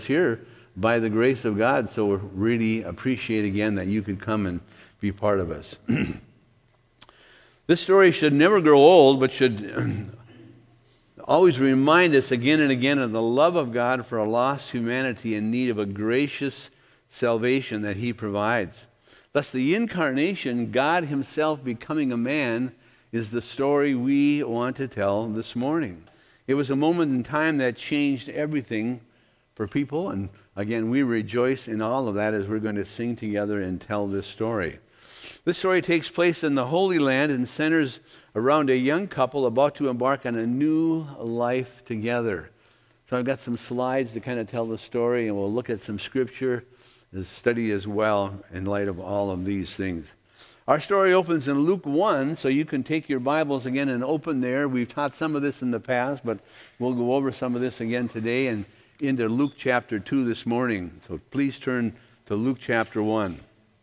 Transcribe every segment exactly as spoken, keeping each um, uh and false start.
here by the grace of God, so we really appreciate again that you could come and be part of us. This story should never grow old, but should always remind us again and again of the love of God for a lost humanity in need of a gracious salvation that He provides. Thus, the incarnation, God Himself becoming a man, is the story we want to tell this morning. It was a moment in time that changed everything for people, and again, we rejoice in all of that as we're going to sing together and tell this story. This story takes place in the Holy Land and centers around a young couple about to embark on a new life together. So I've got some slides to kind of tell the story, and we'll look at some scripture to study as well in light of all of these things. Our story opens in Luke one, so you can take your Bibles again and open there. We've taught some of this in the past, but we'll go over some of this again today and into Luke chapter two this morning. So please turn to Luke chapter one.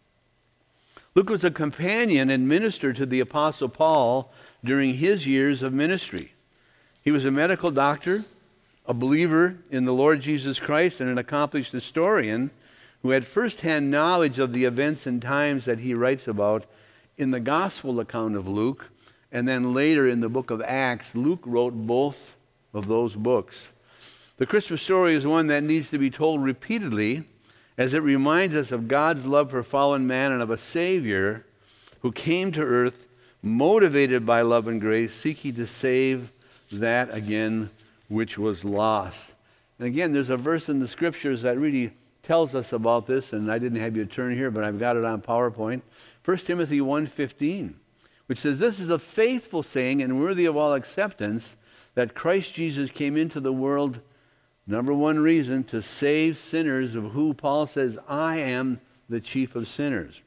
Luke was a companion and minister to the Apostle Paul during his years of ministry. He was a medical doctor, a believer in the Lord Jesus Christ, and an accomplished historian who had firsthand knowledge of the events and times that he writes about in the gospel account of Luke, and then later in the book of Acts. Luke wrote both of those books. The Christmas story is one that needs to be told repeatedly, as it reminds us of God's love for fallen man and of a Savior who came to earth motivated by love and grace, seeking to save that again which was lost. And again, there's a verse in the scriptures that really tells us about this, and I didn't have you turn here, but I've got it on PowerPoint. First Timothy one fifteen, which says, "This is a faithful saying and worthy of all acceptance, that Christ Jesus came into the world," number one reason, "to save sinners, of who Paul says, I am the chief of sinners."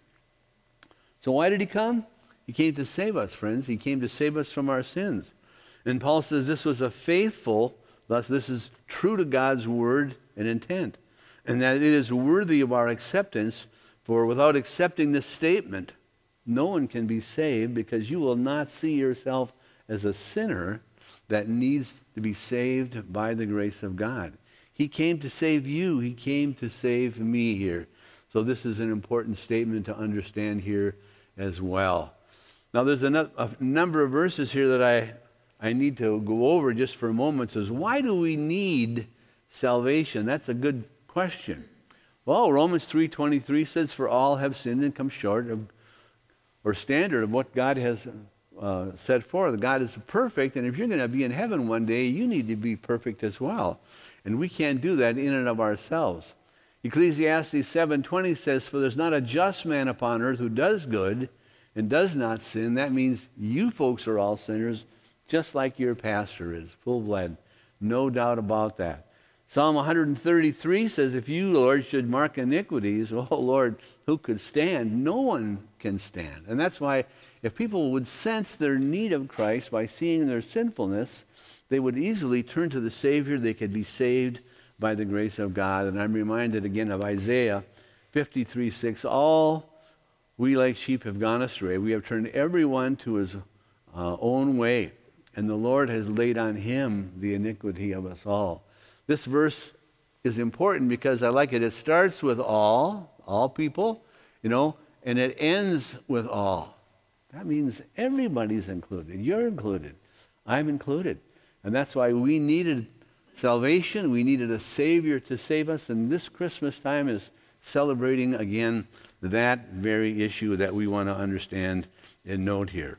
So why did He come? He came to save us, friends. He came to save us from our sins. And Paul says this was a faithful, thus this is true to God's word and intent, and that it is worthy of our acceptance, for without accepting this statement, no one can be saved, because you will not see yourself as a sinner that needs to be saved by the grace of God. He came to save you. He came to save me here. So this is an important statement to understand here as well. Now there's a, no, a number of verses here that I, I need to go over just for a moment. It says, why do we need salvation? That's a good question. Well, Romans three twenty-three says, "For all have sinned and come short of, or standard of what God has Uh, set forth." God is perfect, and if you're going to be in heaven one day, you need to be perfect as well. And we can't do that in and of ourselves. Ecclesiastes seven twenty says, "For there's not a just man upon earth who does good and does not sin." That means you folks are all sinners, just like your pastor is, full-blood. No doubt about that. Psalm one thirty-three says, "If you, Lord, should mark iniquities, oh Lord, who could stand? No one can stand." And that's why if people would sense their need of Christ by seeing their sinfulness, they would easily turn to the Savior. They could be saved by the grace of God. And I'm reminded again of Isaiah fifty-three six, "All we like sheep have gone astray. We have turned everyone to his uh, own way, and the Lord has laid on Him the iniquity of us all." This verse is important because I like it. It starts with all, all people, you know, and it ends with all. That means everybody's included. You're included. I'm included. And that's why we needed salvation. We needed a Savior to save us. And this Christmas time is celebrating again that very issue that we want to understand and note here.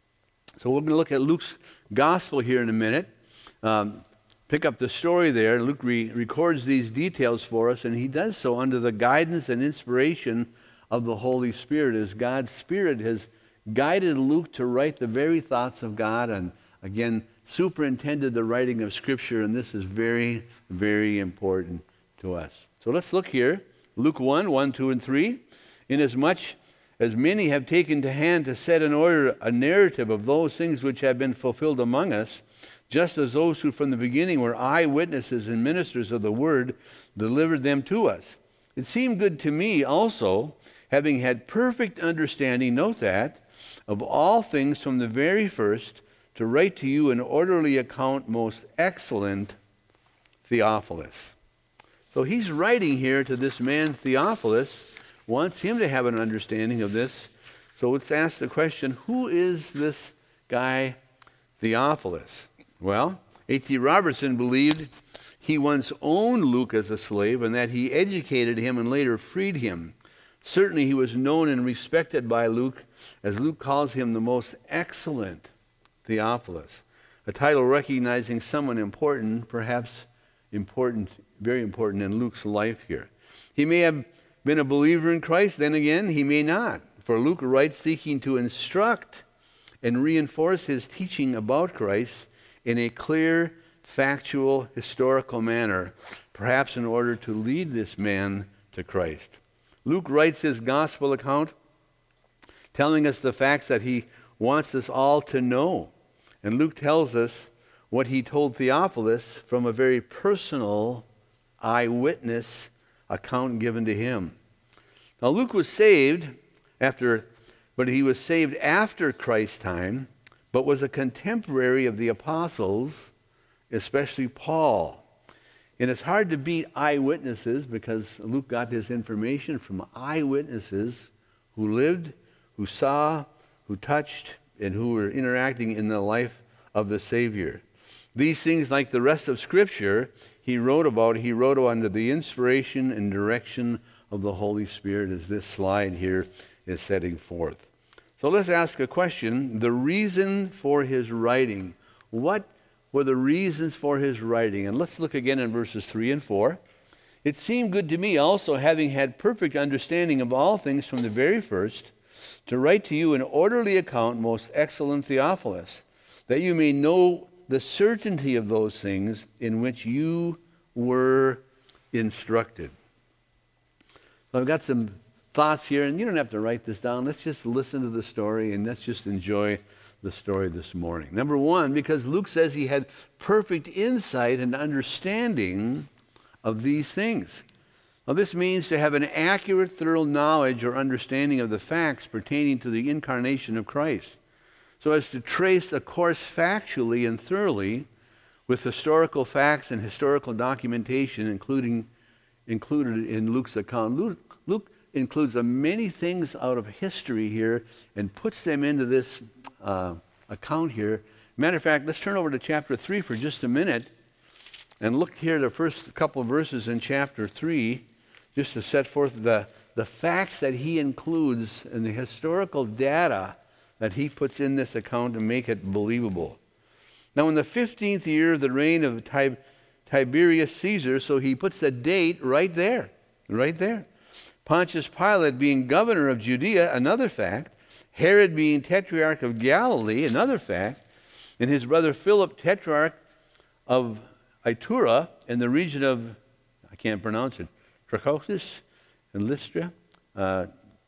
So we're going to look at Luke's gospel here in a minute. Um, pick up the story there. Luke re- records these details for us, and he does so under the guidance and inspiration of the Holy Spirit, as God's Spirit has guided Luke to write the very thoughts of God, and again, superintended the writing of Scripture, and this is very, very important to us. So let's look here. Luke one, one, two, and three. "Inasmuch as many have taken to hand to set in order a narrative of those things which have been fulfilled among us, just as those who from the beginning were eyewitnesses and ministers of the word delivered them to us. It seemed good to me also, having had perfect understanding," note that, "of all things from the very first, to write to you an orderly account, most excellent Theophilus." So he's writing here to this man Theophilus, wants him to have an understanding of this. So let's ask the question, who is this guy Theophilus? Well, A T Robertson believed he once owned Luke as a slave and that he educated him and later freed him. Certainly he was known and respected by Luke, as Luke calls him the most excellent Theophilus, a title recognizing someone important, perhaps important, very important in Luke's life here. He may have been a believer in Christ, then again, he may not. For Luke writes seeking to instruct and reinforce his teaching about Christ in a clear, factual, historical manner, perhaps in order to lead this man to Christ. Luke writes his gospel account telling us the facts that he wants us all to know. And Luke tells us what he told Theophilus from a very personal eyewitness account given to him. Now Luke was saved after, but he was saved after Christ's time, but was a contemporary of the apostles, especially Paul. And it's hard to beat eyewitnesses because Luke got his information from eyewitnesses who lived, who saw, who touched, and who were interacting in the life of the Savior. These things, like the rest of Scripture, he wrote about, he wrote under the inspiration and direction of the Holy Spirit, as this slide here is setting forth. So let's ask a question. The reason for his writing. What were the reasons for his writing? And let's look again in verses three and four. It seemed good to me also, having had perfect understanding of all things from the very first, to write to you an orderly account, most excellent Theophilus, that you may know the certainty of those things in which you were instructed. So I've got some thoughts here, and you don't have to write this down. Let's just listen to the story, and let's just enjoy the story this morning. Number one, because Luke says he had perfect insight and understanding of these things. Now, this means to have an accurate, thorough knowledge or understanding of the facts pertaining to the incarnation of Christ, so as to trace a course factually and thoroughly with historical facts and historical documentation, including included in Luke's account. Luke, Luke includes uh, many things out of history here and puts them into this uh, account here. Matter of fact, let's turn over to chapter three for just a minute and look here at the first couple of verses in chapter three, just to set forth the, the facts that he includes and the historical data that he puts in this account to make it believable. Now, in the fifteenth year of the reign of Tib- Tiberius Caesar, so he puts the date right there, right there. Pontius Pilate being governor of Judea, another fact. Herod being tetrarch of Galilee, another fact. And his brother Philip, tetrarch of Iturea in the region of, I can't pronounce it, Trachonitis and Lystra, uh,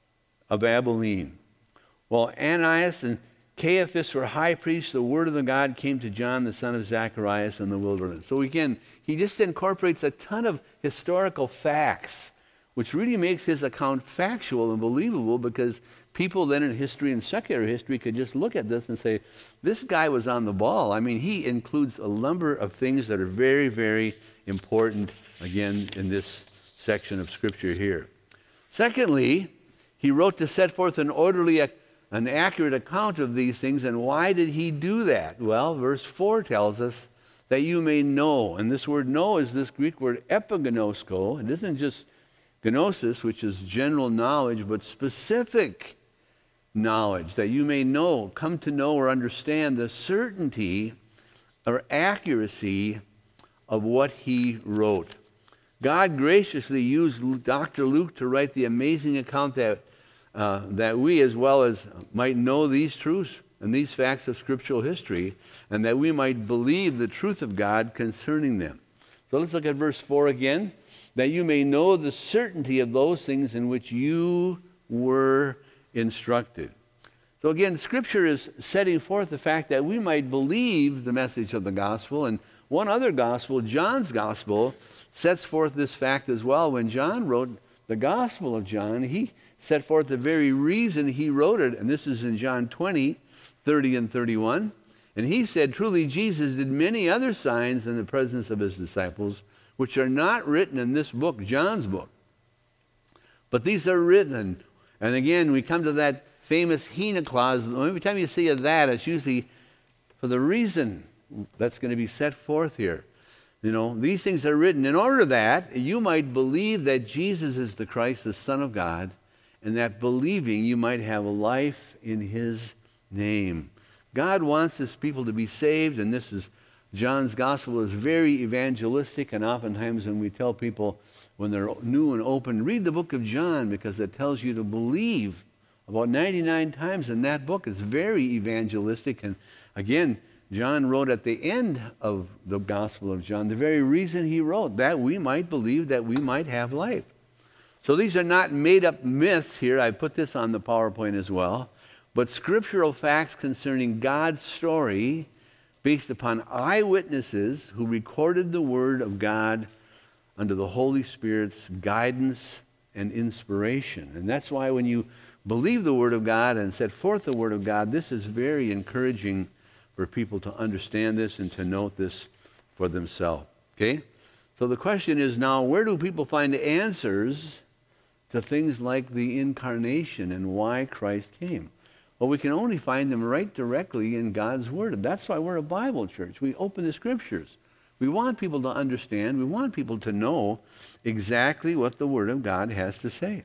of Abilene. While Ananias and Caiaphas were high priests, the word of the God came to John, the son of Zacharias, in the wilderness. So again, he just incorporates a ton of historical facts, which really makes his account factual and believable, because people then in history and secular history could just look at this and say, this guy was on the ball. I mean, he includes a number of things that are very, very important, again, in this section of Scripture here. Secondly, he wrote to set forth an orderly, an accurate account of these things. And why did he do that? Well, verse four tells us that you may know. And this word know is this Greek word epignosko. It isn't just gnosis, which is general knowledge, but specific knowledge, that you may know, come to know or understand the certainty or accuracy of what he wrote. God graciously used Doctor Luke to write the amazing account that uh, that we as well as might know these truths and these facts of scriptural history, and that we might believe the truth of God concerning them. So let's look at verse four again. That you may know the certainty of those things in which you were instructed. So again, Scripture is setting forth the fact that we might believe the message of the gospel. And one other gospel, John's gospel, sets forth this fact as well. When John wrote the Gospel of John, he set forth the very reason he wrote it. And this is in John twenty, thirty and thirty-one. And he said, truly Jesus did many other signs in the presence of his disciples, which are not written in this book, John's book. But these are written. And again, we come to that famous Hina clause. Every time you see that, it's usually for the reason that's going to be set forth here. You know, these things are written in order that you might believe that Jesus is the Christ, the Son of God, and that believing you might have life in his name. God wants his people to be saved, and this is John's gospel is very evangelistic, and oftentimes when we tell people when they're new and open, read the book of John because it tells you to believe. About ninety-nine times in that book is very evangelistic. And again, John wrote at the end of the Gospel of John the very reason he wrote, that we might believe, that we might have life. So these are not made-up myths here. I put this on the PowerPoint as well. But scriptural facts concerning God's story based upon eyewitnesses who recorded the Word of God under the Holy Spirit's guidance and inspiration. And that's why when you believe the Word of God and set forth the Word of God, this is very encouraging for people to understand this and to note this for themselves. Okay? So the question is now, where do people find answers to things like the incarnation and why Christ came? Well, we can only find them right directly in God's Word. That's why we're a Bible church. We open the Scriptures. We want people to understand. We want people to know exactly what the Word of God has to say.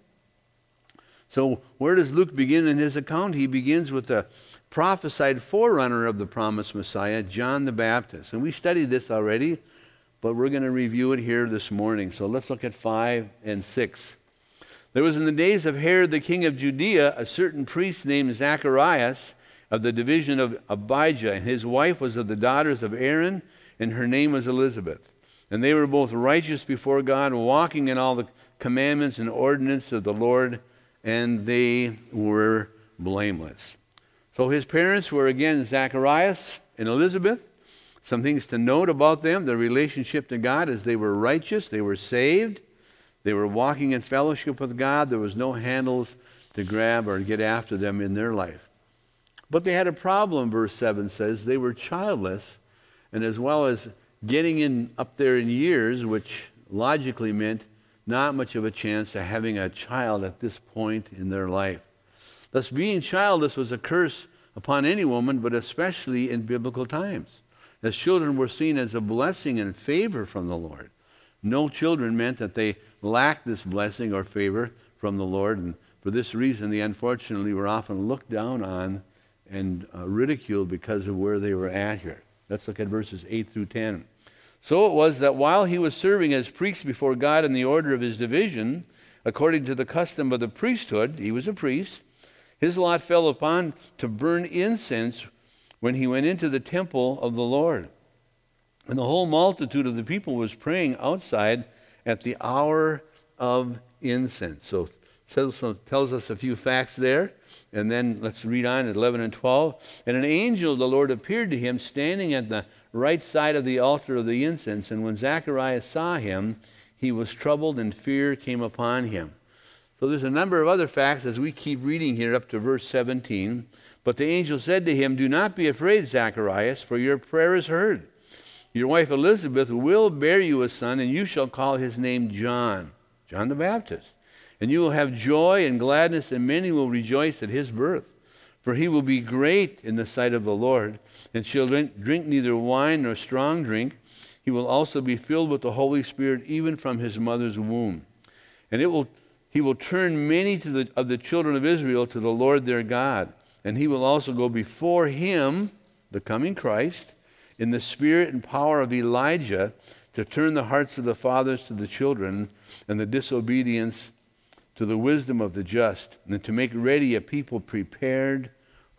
So where does Luke begin in his account? He begins with the prophesied forerunner of the promised Messiah, John the Baptist. And we studied this already, but we're going to review it here this morning. So let's look at five and six. There was in the days of Herod the king of Judea a certain priest named Zacharias of the division of Abijah, and his wife was of the daughters of Aaron, and her name was Elizabeth. And they were both righteous before God, walking in all the commandments and ordinances of the Lord, and they were blameless. So his parents were again Zacharias and Elizabeth. Some things to note about them, their relationship to God is they were righteous, they were saved, they were walking in fellowship with God. There was no handles to grab or get after them in their life. But they had a problem, verse seven says. They were childless, and as well as getting in up there in years, which logically meant not much of a chance of having a child at this point in their life. Thus, being childless was a curse upon any woman, but especially in biblical times, as children were seen as a blessing and favor from the Lord. No children meant that they lacked this blessing or favor from the Lord, and for this reason they unfortunately were often looked down on and uh, ridiculed because of where they were at here. Let's look at verses eight through ten. So it was that while he was serving as priest before God in the order of his division, according to the custom of the priesthood, he was a priest, his lot fell upon to burn incense when he went into the temple of the Lord. And the whole multitude of the people was praying outside at the hour of incense. So it tells us a few facts there. And then let's read on at eleven and twelve. And an angel of the Lord appeared to him standing at the right side of the altar of the incense. And when Zacharias saw him, he was troubled and fear came upon him. So there's a number of other facts as we keep reading here up to verse seventeen. But the angel said to him, "Do not be afraid, Zacharias, for your prayer is heard. Your wife Elizabeth will bear you a son, and you shall call his name John, John the Baptist. And you will have joy and gladness, and many will rejoice at his birth. For he will be great in the sight of the Lord, and shall drink, drink neither wine nor strong drink. He will also be filled with the Holy Spirit even from his mother's womb. And it will he will turn many to the, of the children of Israel to the Lord their God. And he will also go before him, the coming Christ, in the spirit and power of Elijah, to turn the hearts of the fathers to the children, and the disobedience to the wisdom of the just, and to make ready a people prepared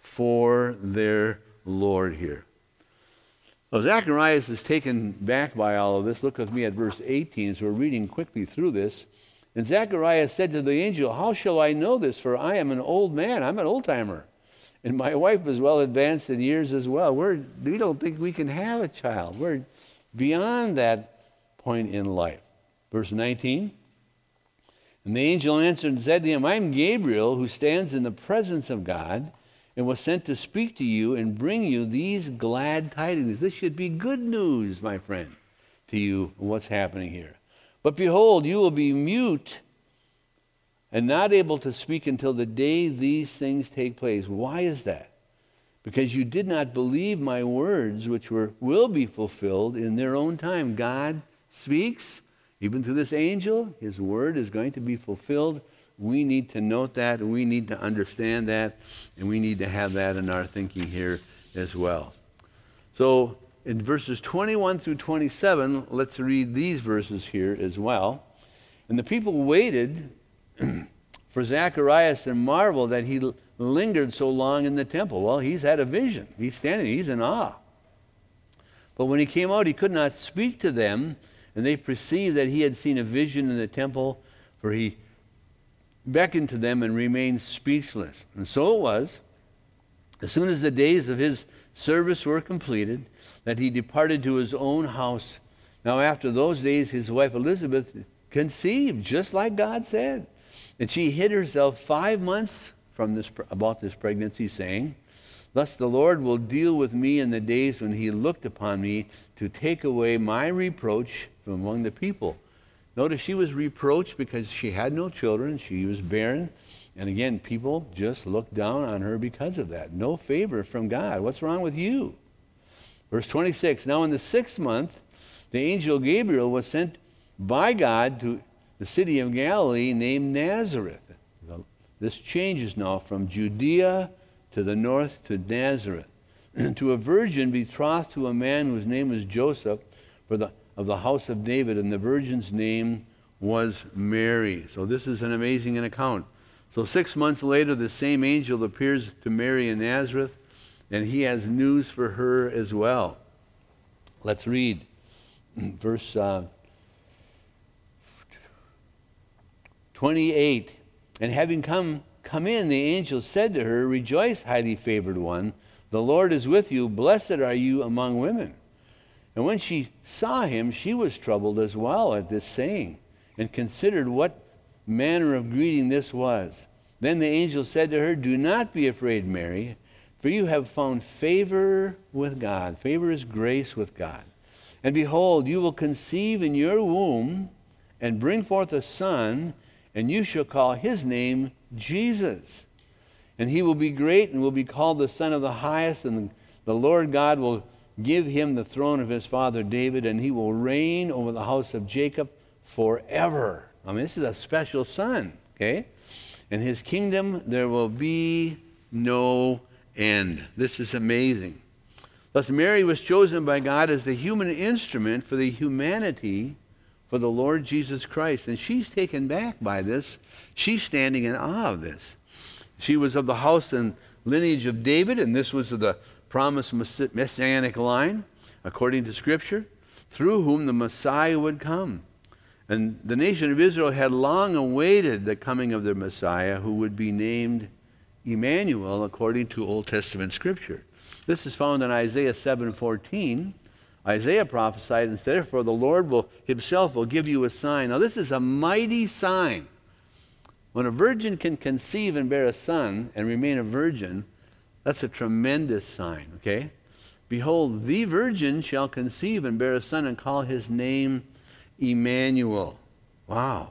for their Lord here." Well, Zacharias is taken back by all of this. Look with me at verse eighteen, as we're reading quickly through this. And Zacharias said to the angel, "How shall I know this? For I am an old man." I'm an old-timer. And my wife is well advanced in years as well. We're, we don't think we can have a child. We're beyond that point in life. Verse nineteen. And the angel answered and said to him, "I am Gabriel, who stands in the presence of God, and was sent to speak to you and bring you these glad tidings." This should be good news, my friend. to you what's happening here. But behold, you will be mute and not able to speak until the day these things take place. Why is that? Because you did not believe my words, which were will be fulfilled in their own time. God speaks, even to this angel. His word is going to be fulfilled. We need to note that, we need to understand that, and we need to have that in our thinking here as well. So in verses twenty-one through twenty-seven, let's read these verses here as well. And the people waited for Zacharias and marveled that he lingered so long in the temple. Well, he's had a vision. He's standing, he's in awe. But when he came out, he could not speak to them, and they perceived that he had seen a vision in the temple, for he beckoned to them and remained speechless. And so it was, as soon as the days of his service were completed, that he departed to his own house. Now after those days, his wife Elizabeth conceived, just like God said. And she hid herself five months from this about this pregnancy, saying, thus the Lord will deal with me in the days when he looked upon me to take away my reproach from among the people. Notice she was reproached because she had no children. She was barren. And again, people just looked down on her because of that. No favor from God. What's wrong with you? Verse twenty-six, now in the sixth month, the angel Gabriel was sent by God to the city of Galilee named Nazareth. This changes now from Judea to the north to Nazareth, to a virgin betrothed to a man whose name was Joseph, for the, of the house of David, and the virgin's name was Mary. So this is an amazing account. So six months later, the same angel appears to Mary in Nazareth, and he has news for her as well. Let's read verse uh, twenty-eight. And having come, come in, the angel said to her, rejoice, highly favored one, the Lord is with you, blessed are you among women. And when she saw him, she was troubled as well at this saying, and considered what manner of greeting this was. Then the angel said to her, do not be afraid, Mary, for you have found favor with God. Favor is grace with God. And behold, you will conceive in your womb and bring forth a son, and you shall call his name Jesus. And he will be great and will be called the Son of the Highest, and the Lord God will give him the throne of his father David, and he will reign over the house of Jacob forever. I mean, this is a special son, okay? And his kingdom there will be no end. This is amazing. Thus Mary was chosen by God as the human instrument for the humanity for the Lord Jesus Christ. And she's taken back by this. She's standing in awe of this. She was of the house and lineage of David, and this was of the promised messianic line, according to Scripture, through whom the Messiah would come. And the nation of Israel had long awaited the coming of their Messiah, who would be named Emmanuel, according to Old Testament Scripture. This is found in Isaiah seven fourteen. Isaiah prophesied, and therefore the Lord will himself will give you a sign. Now this is a mighty sign. When a virgin can conceive and bear a son and remain a virgin, that's a tremendous sign, okay? Behold, the virgin shall conceive and bear a son and call his name Emmanuel. Wow.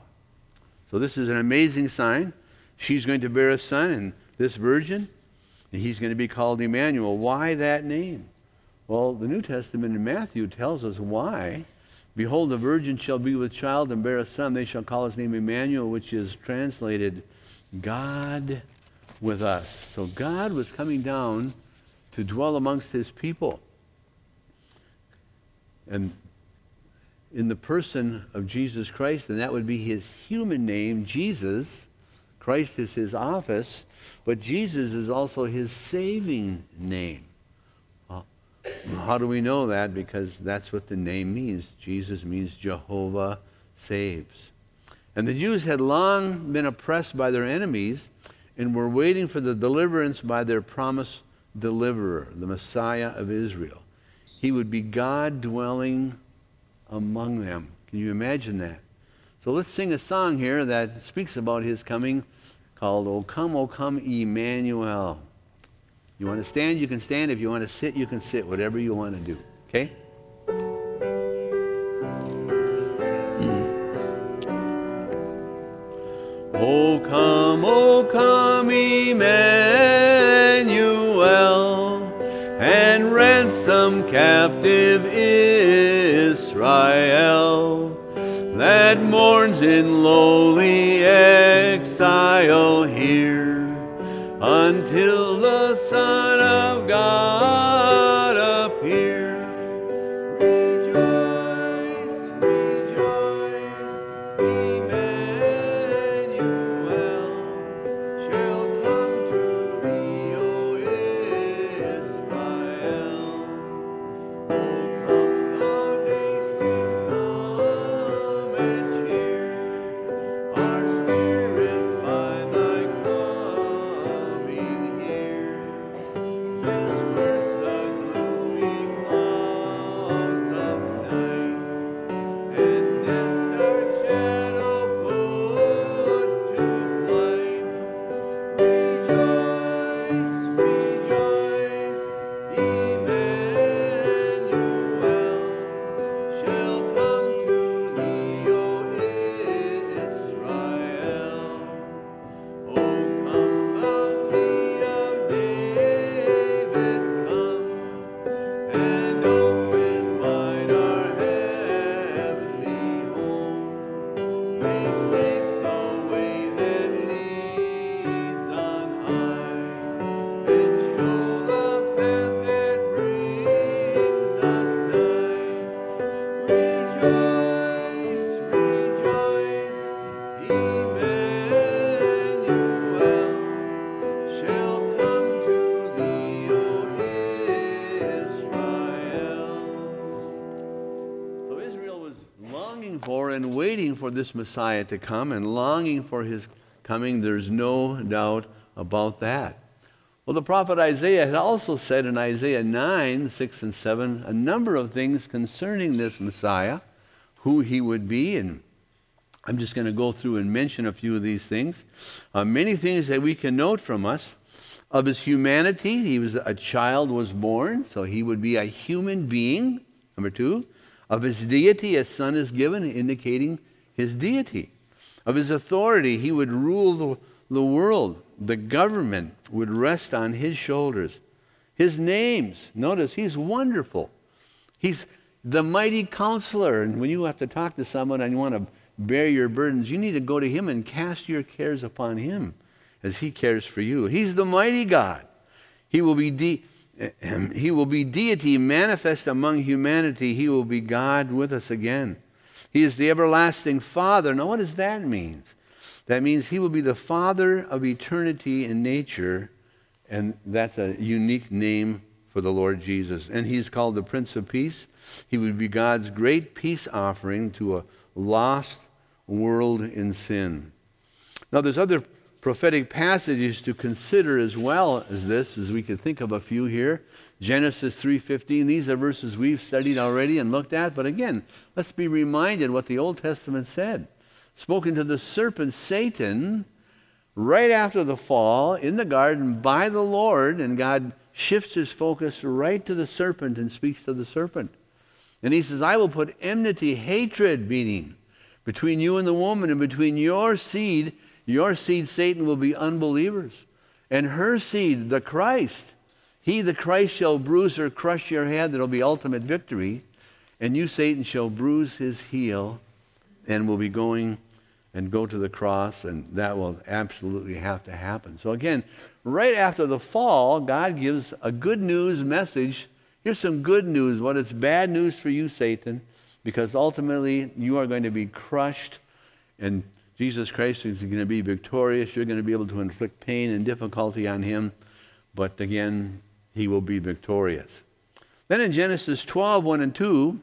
So this is an amazing sign. She's going to bear a son, and this virgin, and he's going to be called Emmanuel. Why that name? Well, the New Testament in Matthew tells us why. Behold, the virgin shall be with child and bear a son. They shall call his name Emmanuel, which is translated God with us. So God was coming down to dwell amongst his people. And in the person of Jesus Christ, and that would be his human name, Jesus. Christ is his office, but Jesus is also his saving name. How do we know that? Because that's what the name means. Jesus means Jehovah saves. And the Jews had long been oppressed by their enemies and were waiting for the deliverance by their promised deliverer, the Messiah of Israel. He would be God dwelling among them. Can you imagine that? So let's sing a song here that speaks about his coming, called O Come, O Come, Emmanuel. You want to stand, you can stand. If you want to sit, you can sit. Whatever you want to do. Okay? O come, O come, Emmanuel, and ransom captive Israel that mourns in lowly exile here, until the Son of God appear. Rejoice, rejoice, Emmanuel shall come to thee, O Israel. O come, thou days to come and cheer our spirits by thy coming here. Disperse the gloomy clouds of night, and death's dark shadow put to flight. Rejoice, rejoice, Emmanuel shall come to thee, O Israel. O come, thou Key of David, come, and open wide our heavenly home. Make safe the way that leads on high, and show the path that brings us nigh. Rejoice, rejoice, Emmanuel shall come to thee, O Israel. So Israel was longing for and waiting for this Messiah to come, and longing for his coming. There's no doubt about that. Well, the prophet Isaiah had also said in Isaiah nine, six and seven, a number of things concerning this Messiah, who he would be, and I'm just going to go through and mention a few of these things. Uh, many things that we can note from us. Of his humanity, he was a child was born, so he would be a human being. Number two, of his deity, a son is given, indicating his deity. Of his authority, he would rule the, the world. The government would rest on his shoulders. His names, notice, he's wonderful. He's the mighty counselor. And when you have to talk to someone and you want to bear your burdens, you need to go to him and cast your cares upon him as he cares for you. He's the mighty God. He will be de- he will be deity manifest among humanity. He will be God with us again. He is the everlasting Father. Now, what does that mean? That means he will be the Father of eternity in nature, and that's a unique name for the Lord Jesus. And he's called the Prince of Peace. He would be God's great peace offering to a lost world in sin. Now, there's other prophetic passages to consider as well as this, as we could think of a few here. Genesis three fifteen, these are verses we've studied already and looked at, but again, let's be reminded what the Old Testament said. Spoken to the serpent, Satan, right after the fall in the garden by the Lord, and God shifts his focus right to the serpent and speaks to the serpent. And he says, I will put enmity, hatred, meaning, between you and the woman, and between your seed. Your seed, Satan, will be unbelievers. And her seed, the Christ, he, the Christ, shall bruise or crush your head. There will be ultimate victory. And you, Satan, shall bruise his heel and will be going and go to the cross. And that will absolutely have to happen. So again, right after the fall, God gives a good news message. Here's some good news. What is bad news for you, Satan, because ultimately you are going to be crushed, and Jesus Christ is going to be victorious. You're going to be able to inflict pain and difficulty on him. But again, he will be victorious. Then in Genesis twelve, one and two,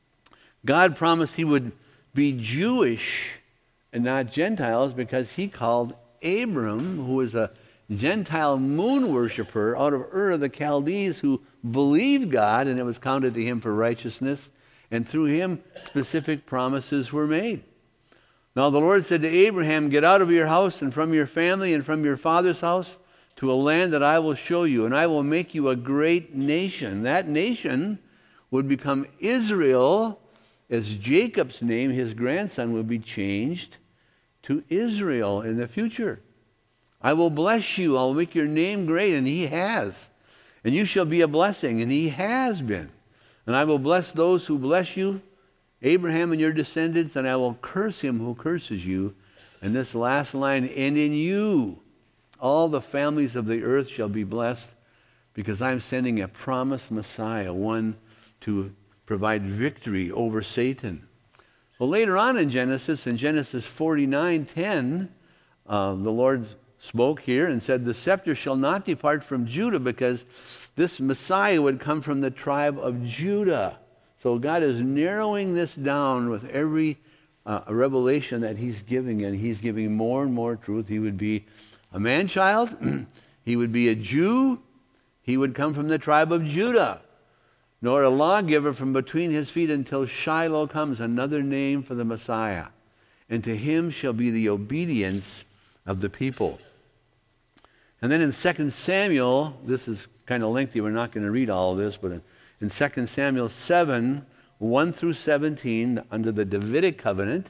God promised he would be Jewish and not Gentiles, because he called Abram, who was a Gentile moon worshiper out of Ur of the Chaldees, who believed God, and it was counted to him for righteousness. And through him, specific promises were made. Now the Lord said to Abraham, get out of your house and from your family and from your father's house to a land that I will show you, and I will make you a great nation. That nation would become Israel, as Jacob's name, his grandson, would be changed to Israel in the future. I will bless you. I'll make your name great, and he has. And you shall be a blessing, and he has been. And I will bless those who bless you, Abraham and your descendants, and I will curse him who curses you. And this last line, and in you all the families of the earth shall be blessed, because I'm sending a promised Messiah, one to provide victory over Satan. Well, later on in Genesis, in Genesis forty-nine ten, uh, the Lord spoke here and said, the scepter shall not depart from Judah, because this Messiah would come from the tribe of Judah. So God is narrowing this down with every uh, revelation that he's giving, and he's giving more and more truth. He would be a man-child. He would be a Jew. He would come from the tribe of Judah. Nor a lawgiver from between his feet until Shiloh comes, another name for the Messiah. And to him shall be the obedience of the people. And then in Second Samuel, this is kind of lengthy, we're not going to read all of this, but in, in Second Samuel seven, one through seventeen, under the Davidic covenant,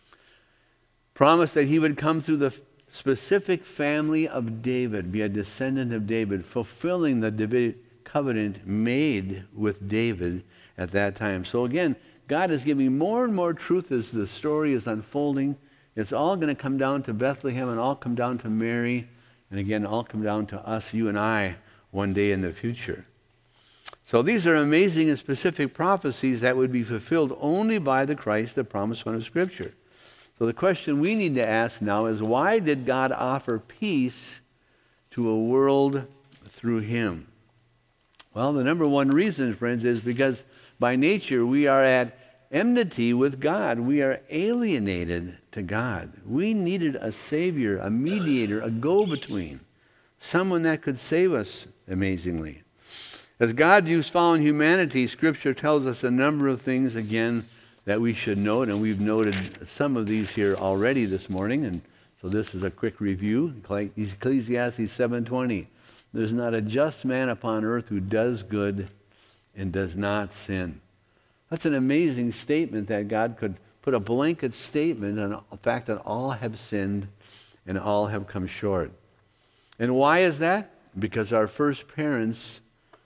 promised that he would come through the specific family of David, be a descendant of David, fulfilling the Davidic covenant made with David at that time. So again, God is giving more and more truth as the story is unfolding. It's all going to come down to Bethlehem, and all come down to Mary, and again, all come down to us, you and I, one day in the future. So these are amazing and specific prophecies that would be fulfilled only by the Christ, the promised one of Scripture. So the question we need to ask now is, why did God offer peace to a world through him? Well, the number one reason, friends, is because by nature we are at enmity with God. We are alienated to God. We needed a Savior, a mediator, a go-between, someone that could save us amazingly. As God used fallen humanity, Scripture tells us a number of things, again, that we should note, and we've noted some of these here already this morning, and so this is a quick review. Ecclesiastes seven twenty. There's not a just man upon earth who does good and does not sin. That's an amazing statement, that God could put a blanket statement on the fact that all have sinned and all have come short. And why is that? Because our first parents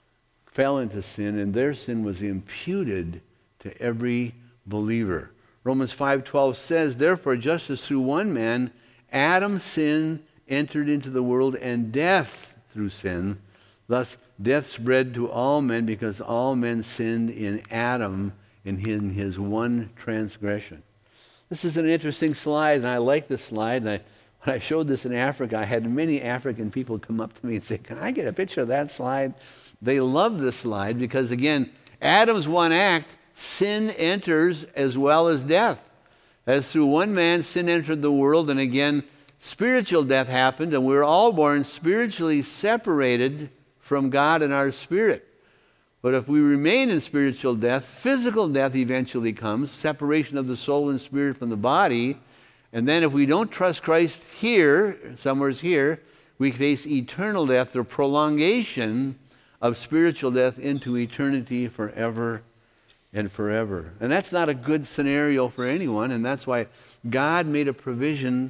fell into sin, and their sin was imputed to every believer. Romans five twelve says, therefore, just as through one man Adam's sin entered into the world, and death through sin, thus death spread to all men, because all men sinned in Adam, in his, his one transgression. This is an interesting slide, and I like this slide. And I, when I showed this in Africa, I had many African people come up to me and say, can I get a picture of that slide? They love this slide because, again, Adam's one act, sin enters as well as death. As through one man sin entered the world, and again, spiritual death happened, and we were all born spiritually separated from God in our spirit. But if we remain in spiritual death, physical death eventually comes, separation of the soul and spirit from the body. And then if we don't trust Christ here, somewhere's here, we face eternal death, or prolongation of spiritual death into eternity forever and forever. And that's not a good scenario for anyone, and that's why God made a provision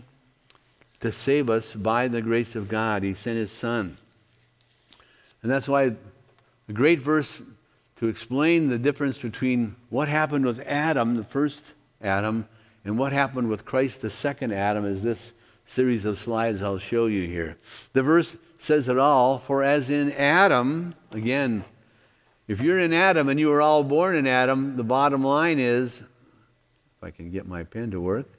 to save us by the grace of God. He sent his Son. And that's why a great verse to explain the difference between what happened with Adam, the first Adam, and what happened with Christ, the second Adam, is this series of slides I'll show you here. The verse says it all, for as in Adam, again, if you're in Adam and you were all born in Adam, the bottom line is, if I can get my pen to work,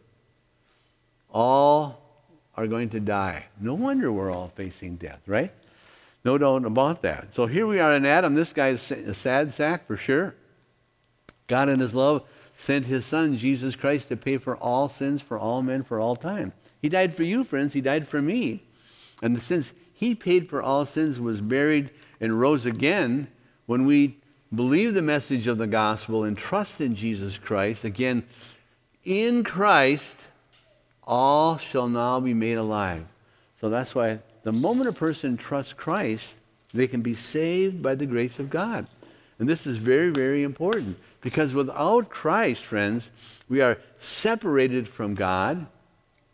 all are going to die. No wonder we're all facing death, right? No doubt about that. So here we are in Adam. This guy's a sad sack for sure. God in his love sent his Son, Jesus Christ, to pay for all sins for all men for all time. He died for you, friends. He died for me. And since he paid for all sins, was buried, and rose again, when we believe the message of the gospel and trust in Jesus Christ, again, in Christ, all shall now be made alive. So that's why the moment a person trusts Christ, they can be saved by the grace of God. And this is very, very important, because without Christ, friends, we are separated from God.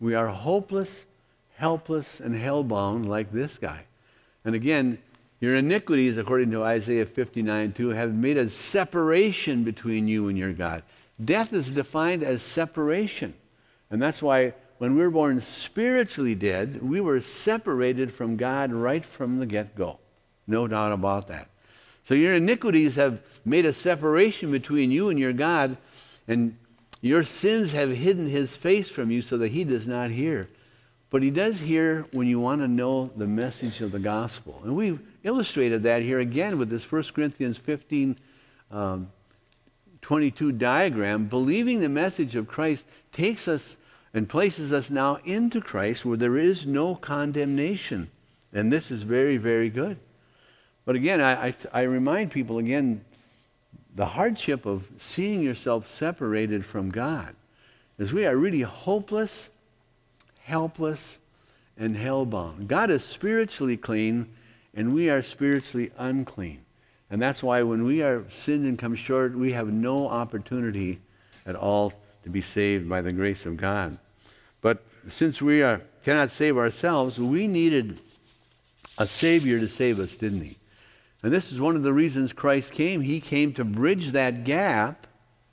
We are hopeless, helpless, and hell-bound like this guy. And again, your iniquities, according to Isaiah fifty-nine two, have made a separation between you and your God. Death is defined as separation. And that's why when we were born spiritually dead, we were separated from God right from the get-go. No doubt about that. So your iniquities have made a separation between you and your God, and your sins have hidden his face from you so that he does not hear. But he does hear when you want to know the message of the gospel. And we've illustrated that here again with this First Corinthians fifteen, um, twenty-two diagram. Believing the message of Christ takes us and places us now into Christ where there is no condemnation. And this is very, very good. But again, I, I, I remind people again, the hardship of seeing yourself separated from God is we are really hopeless, helpless, and hell-bound. God is spiritually clean, and we are spiritually unclean. And that's why when we are sinned and come short, we have no opportunity at all to be saved by the grace of God. But since we are, cannot save ourselves, we needed a Savior to save us, didn't he? And this is one of the reasons Christ came. He came to bridge that gap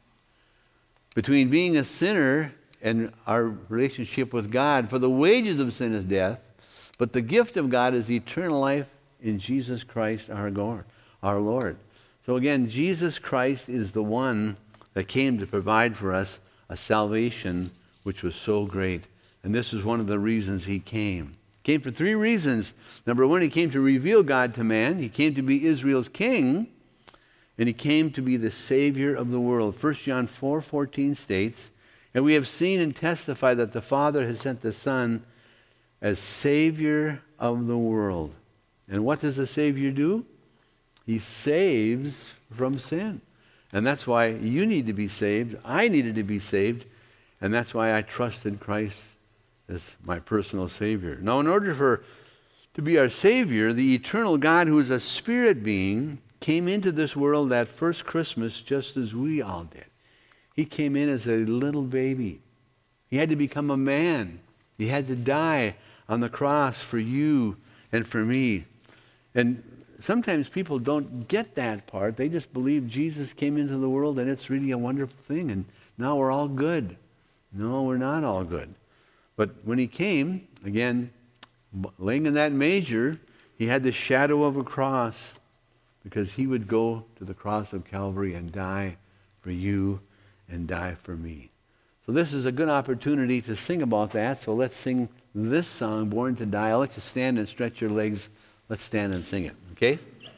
between being a sinner and our relationship with God. For the wages of sin is death, but the gift of God is eternal life in Jesus Christ our God, our Lord. So again, Jesus Christ is the one that came to provide for us a salvation which was so great. And this is one of the reasons he came. He came for three reasons. Number one, he came to reveal God to man. He came to be Israel's king. And he came to be the Savior of the world. First John four fourteen states, and we have seen and testified that the Father has sent the Son as Savior of the world. And what does the Savior do? He saves from sin. And that's why you need to be saved. I needed to be saved. And that's why I trusted Christ as my personal Savior. Now, in order for to be our Savior, the eternal God, who is a spirit being, came into this world that first Christmas just as we all did. He came in as a little baby. He had to become a man. He had to die on the cross for you and for me. And sometimes people don't get that part. They just believe Jesus came into the world and it's really a wonderful thing and now we're all good. No, we're not all good. But when he came, again, laying in that manger, he had the shadow of a cross because he would go to the cross of Calvary and die for you and die for me. So this is a good opportunity to sing about that. So let's sing this song, Born to Die. I'll let you stand and stretch your legs. Let's stand and sing it, okay?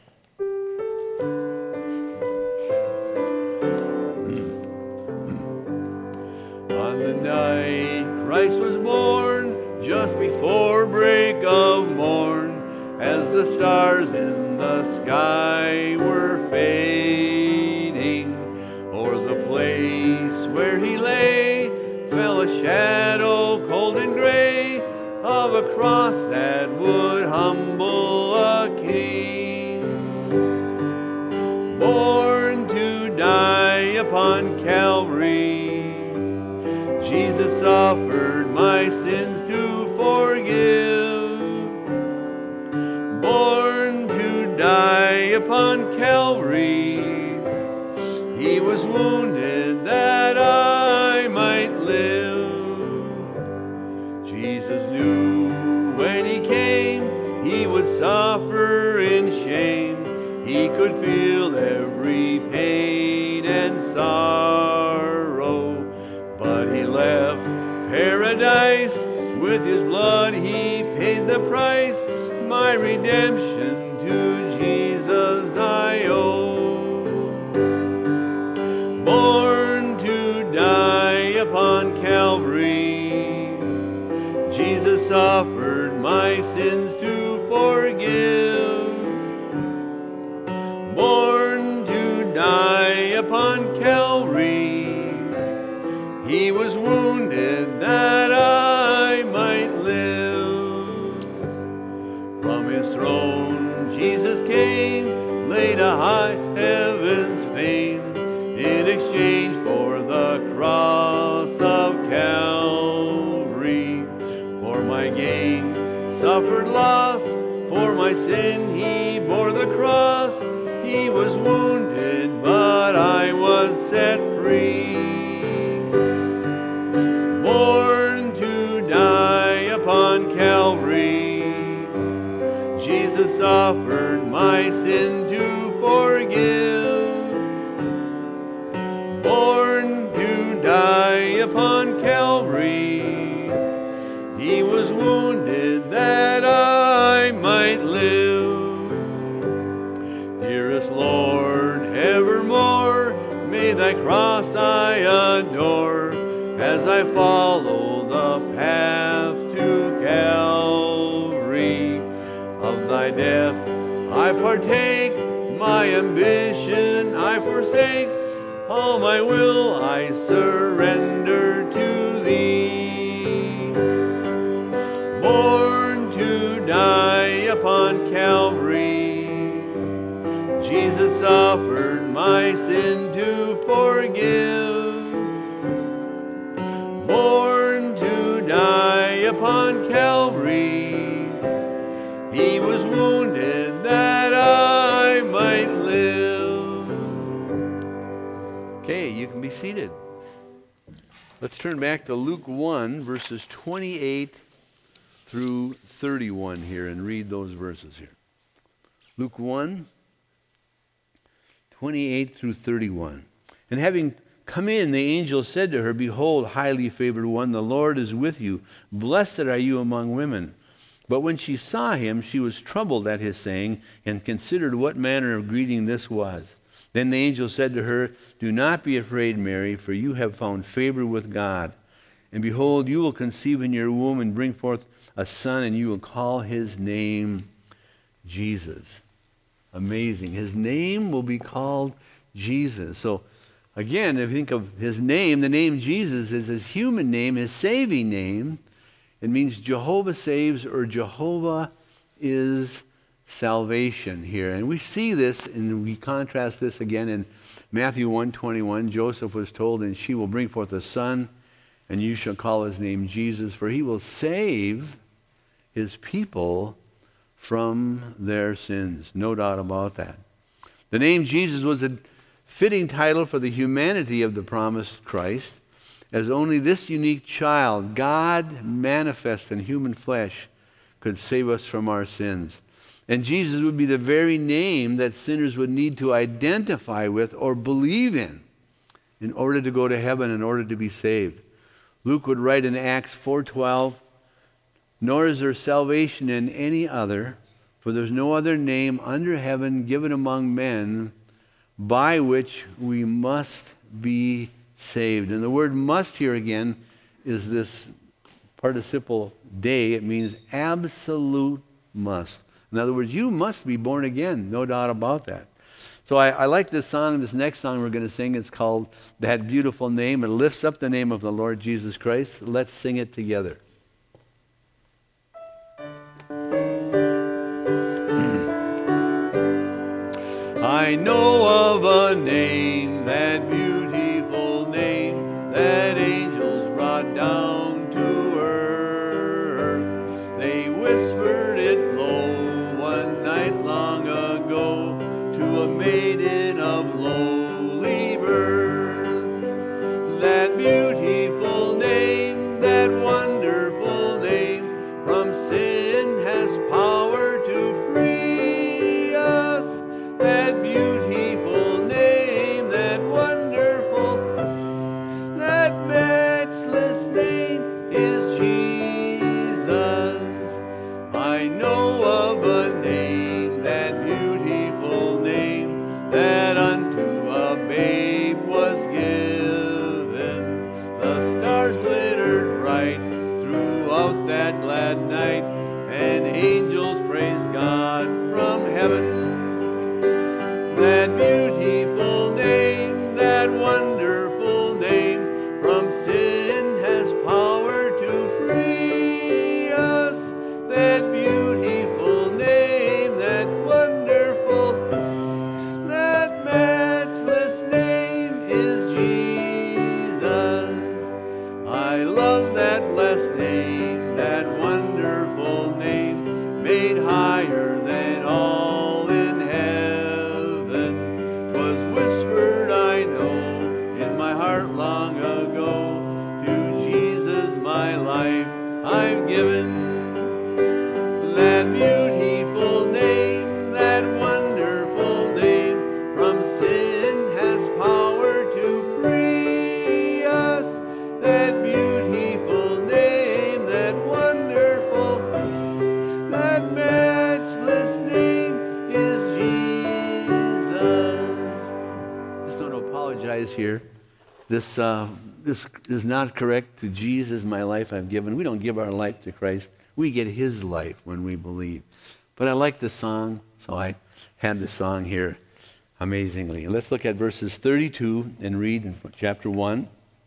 On the night Christ was born, just before break of morn, as the stars in the sky were fading, o'er the place where he lay fell a shadow cold and gray of a cross that would humble a king. Born to die upon Calvary, Jesus offered my sins to forgive. Born to die upon Calvary, he was wounded that I might live. Jesus knew when he came, he would suffer in shame. He could feel every pain and sorrow, but he left paradise. With his blood he paid the price. My redemption to Jesus I owe. Born to die upon Calvary, Jesus offered my sins to forgive. Born to die upon Calvary, he was wounded that I might live. From his throne Jesus came, laid a high heaven's fame, in exchange for the cross of Calvary. for my gain, suffered loss, for my sin he bore the cross. He was wounded, but I was set free. Born to die upon Calvary, Jesus offered my sin to forgive. Born to die upon Calvary, he was wounded that I might live. Dearest Lord, evermore may thy cross I adore, as I follow the path to Calvary. Of thy death I partake, my ambition I forsake, all my will I surrender to thee. Born to die upon Calvary, Jesus offered my sin to forgive. Born to die upon Calvary, he was wounded that I might live. Okay, you can be seated. Let's turn back to Luke one, verses twenty-eight through thirty-one here, and read those verses here. Luke one, twenty-eight through thirty-one. And having come in, the angel said to her, Behold, highly favored one, the Lord is with you. Blessed are you among women. But when she saw him, she was troubled at his saying, and considered what manner of greeting this was. Then the angel said to her, Do not be afraid, Mary, for you have found favor with God. And behold, you will conceive in your womb and bring forth a son, and you will call his name Jesus. Amazing. His name will be called Jesus. So again, if you think of his name, the name Jesus is his human name, his saving name. It means Jehovah saves, or Jehovah is salvation here. And we see this, and we contrast this again in Matthew one twenty-one. Joseph was told, and she will bring forth a son, and you shall call his name Jesus, for he will save his people from their sins. No doubt about that. The name Jesus was a fitting title for the humanity of the promised Christ, as only this unique child, God manifest in human flesh, could save us from our sins. And Jesus would be the very name that sinners would need to identify with or believe in in order to go to heaven, in order to be saved. Luke would write in Acts four twelve, Nor is there salvation in any other, for there's no other name under heaven given among men by which we must be saved. And the word must here again is this participle de. It means absolute must. In other words, you must be born again, no doubt about that. So I, I like this song. This next song we're going to sing, it's called That Beautiful Name. It lifts up the name of the Lord Jesus Christ. Let's sing it together. I know of a name, that beautiful name, that angels brought down to earth. They whispered it low one night long ago to a maiden of lowly birth. That beautiful name, that wonderful name, from sin has power to free us. That beautiful name, that wonderful, that matchless name is Jesus. I know of a name, that beautiful name, that unto a babe was given. The stars glittered bright throughout that glad night, and angels praised God from heaven. That beautiful name, that wonderful name, from sin has power to free us. That beautiful name, that wonderful, that matchless name is Jesus. I love that blessed name, that wonderful I've given. That beautiful name, that wonderful name, from sin has power to free us. That beautiful name, that wonderful, that matchless name is Jesus. Just want to apologize here. This uh, this is not correct. To Jesus, my life I've given. We don't give our life to Christ. We get his life when we believe. But I like the song, so I had the song here amazingly. Let's look at verses thirty-two and read in chapter one.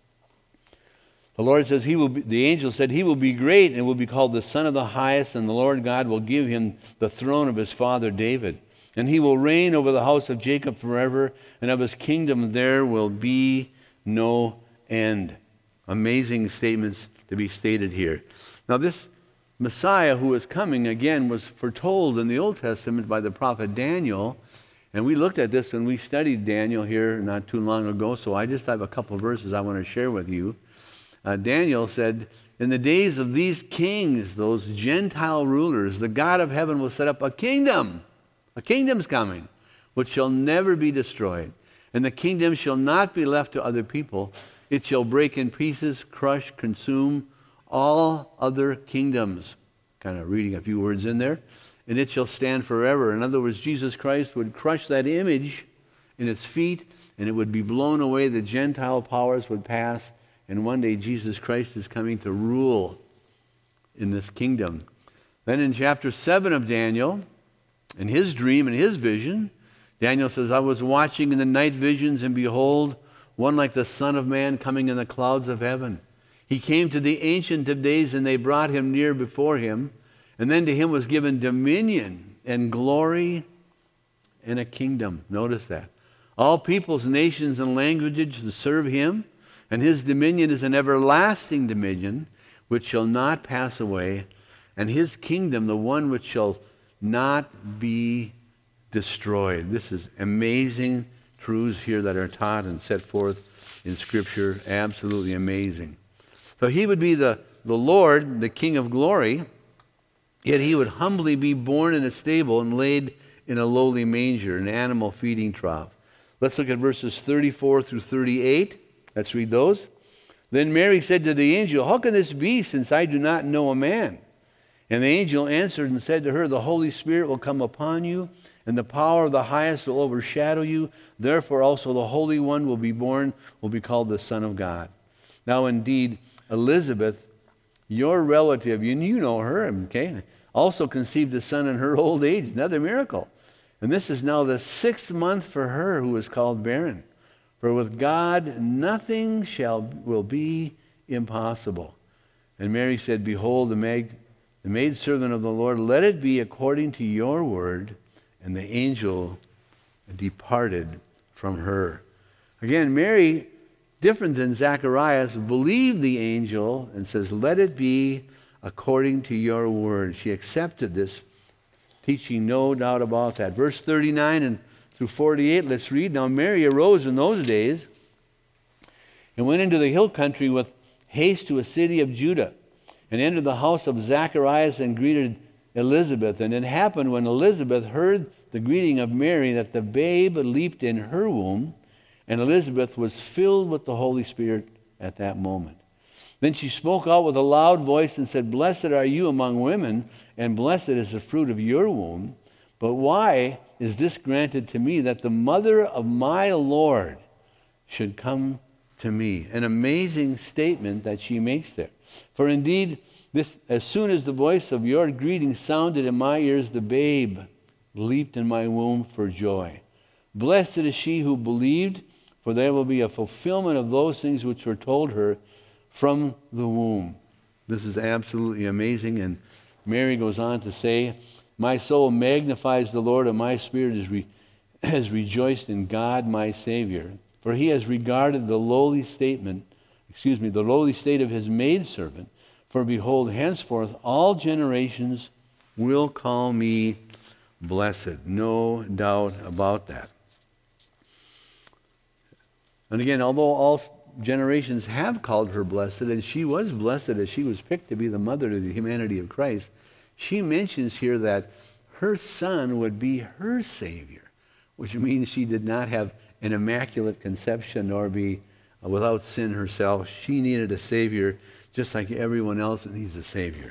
The Lord says, he will be, the angel said, he will be great and will be called the Son of the Highest, and the Lord God will give him the throne of his father David. And he will reign over the house of Jacob forever, and of his kingdom there will be no end. Amazing statements to be stated here. Now this Messiah who is coming, again, was foretold in the Old Testament by the prophet Daniel. And we looked at this when we studied Daniel here not too long ago, so I just have a couple of verses I want to share with you. Uh, Daniel said, in the days of these kings, those Gentile rulers, the God of heaven will set up a kingdom. A kingdom's coming, which shall never be destroyed. And the kingdom shall not be left to other people. It shall break in pieces, crush, consume all other kingdoms. Kind of reading a few words in there. And it shall stand forever. In other words, Jesus Christ would crush that image in its feet, and it would be blown away. The Gentile powers would pass, and one day Jesus Christ is coming to rule in this kingdom. Then in chapter seven of Daniel, in his dream and his vision, Daniel says, I was watching in the night visions, and behold, one like the Son of Man coming in the clouds of heaven. He came to the Ancient of Days, and they brought him near before him. And then to him was given dominion and glory and a kingdom. Notice that. All peoples, nations, and languages to serve him. And his dominion is an everlasting dominion, which shall not pass away. And his kingdom, the one which shall not be destroyed. This is amazing truths here that are taught and set forth in Scripture. Absolutely amazing. So he would be the, the Lord, the King of glory, yet he would humbly be born in a stable and laid in a lowly manger, an animal feeding trough. Let's look at verses thirty-four through thirty-eight. Let's read those. Then Mary said to the angel, how can this be, since I do not know a man? And the angel answered and said to her, the Holy Spirit will come upon you, and the power of the highest will overshadow you. Therefore also the Holy One will be born, will be called the Son of God. Now indeed, Elizabeth, your relative, and you know her, okay, also conceived a son in her old age. Another miracle. And this is now the sixth month for her who is called barren. For with God nothing shall will be impossible. And Mary said, behold, the maid, the maidservant of the Lord, let it be according to your word. And the angel departed from her. Again, Mary, different than Zacharias, believed the angel and says, let it be according to your word. She accepted this teaching, no doubt about that. Verse thirty-nine and through forty-eight, let's read. Now Mary arose in those days and went into the hill country with haste to a city of Judah, and entered the house of Zacharias and greeted Elizabeth. And it happened when Elizabeth heard the greeting of Mary that the babe leaped in her womb, and Elizabeth was filled with the Holy Spirit at that moment. Then she spoke out with a loud voice and said, blessed are you among women, and blessed is the fruit of your womb. But why is this granted to me, that the mother of my Lord should come to me? An amazing statement that she makes there. For indeed, this, as soon as the voice of your greeting sounded in my ears, the babe leaped in my womb for joy. Blessed is she who believed, for there will be a fulfillment of those things which were told her from the womb. This is absolutely amazing. And Mary goes on to say, my soul magnifies the Lord, and my spirit is re- has rejoiced in God my Savior. For he has regarded the lowly statement, excuse me, the lowly state of his maidservant. For behold, henceforth all generations will call me blessed. No doubt about that. And again, although all generations have called her blessed, and she was blessed as she was picked to be the mother of the humanity of Christ. She mentions here that her son would be her Savior, which means she did not have an immaculate conception nor be without sin herself. She needed a Savior just like everyone else needs a Savior.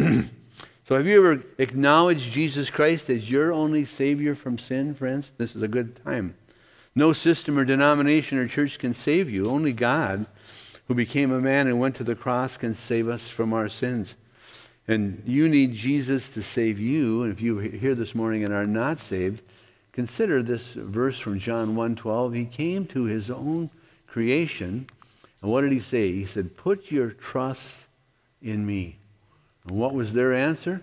So have you ever acknowledged Jesus Christ as your only Savior from sin, friends? This is a good time. No system or denomination or church can save you. Only God, who became a man and went to the cross, can save us from our sins. And you need Jesus to save you. And if you are here this morning and are not saved, consider this verse from John one twelve. He came to his own creation. And what did he say? He said, put your trust in me. And what was their answer?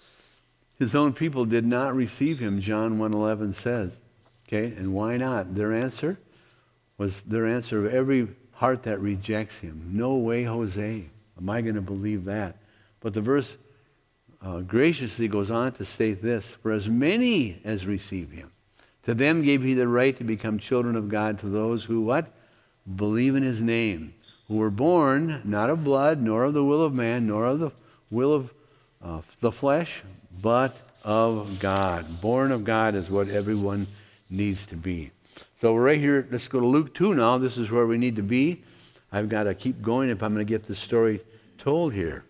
His own people did not receive him, John one eleven says. Okay, and why not? Their answer was their answer of every heart that rejects him. No way, Jose. Am I going to believe that? But the verse uh, graciously goes on to state this: for as many as receive him, to them gave he the right to become children of God, to those who what? Believe in his name, who were born not of blood, nor of the will of man, nor of the will of uh, the flesh, but of God. Born of God is what everyone needs to be. So right here, let's go to Luke two now. This is where we need to be. I've got to keep going if I'm going to get the story told here.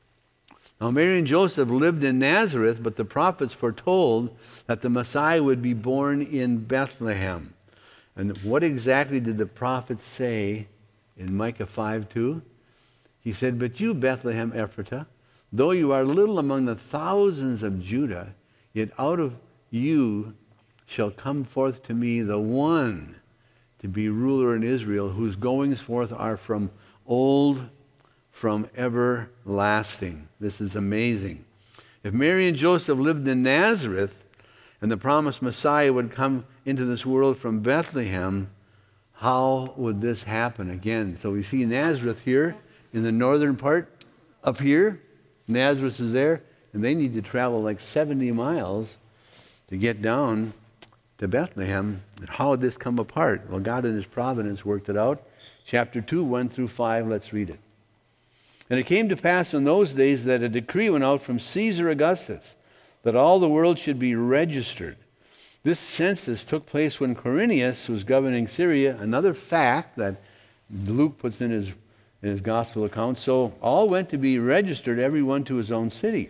Now Mary and Joseph lived in Nazareth, but the prophets foretold that the Messiah would be born in Bethlehem. And what exactly did the prophet say in Micah five two? He said, but you, Bethlehem Ephratah, though you are little among the thousands of Judah, yet out of you shall come forth to me the one to be ruler in Israel, whose goings forth are from old, from everlasting. This is amazing. If Mary and Joseph lived in Nazareth and the promised Messiah would come into this world from Bethlehem, how would this happen again? So we see Nazareth here in the northern part up here. Nazareth is there, and they need to travel like seventy miles to get down to Bethlehem. And how would this come apart? Well, God in his providence worked it out. Chapter two, one through five, let's read it. And it came to pass in those days that a decree went out from Caesar Augustus that all the world should be registered. This census took place when Quirinius was governing Syria, another fact that Luke puts in his, in his gospel account. So all went to be registered, everyone to his own city.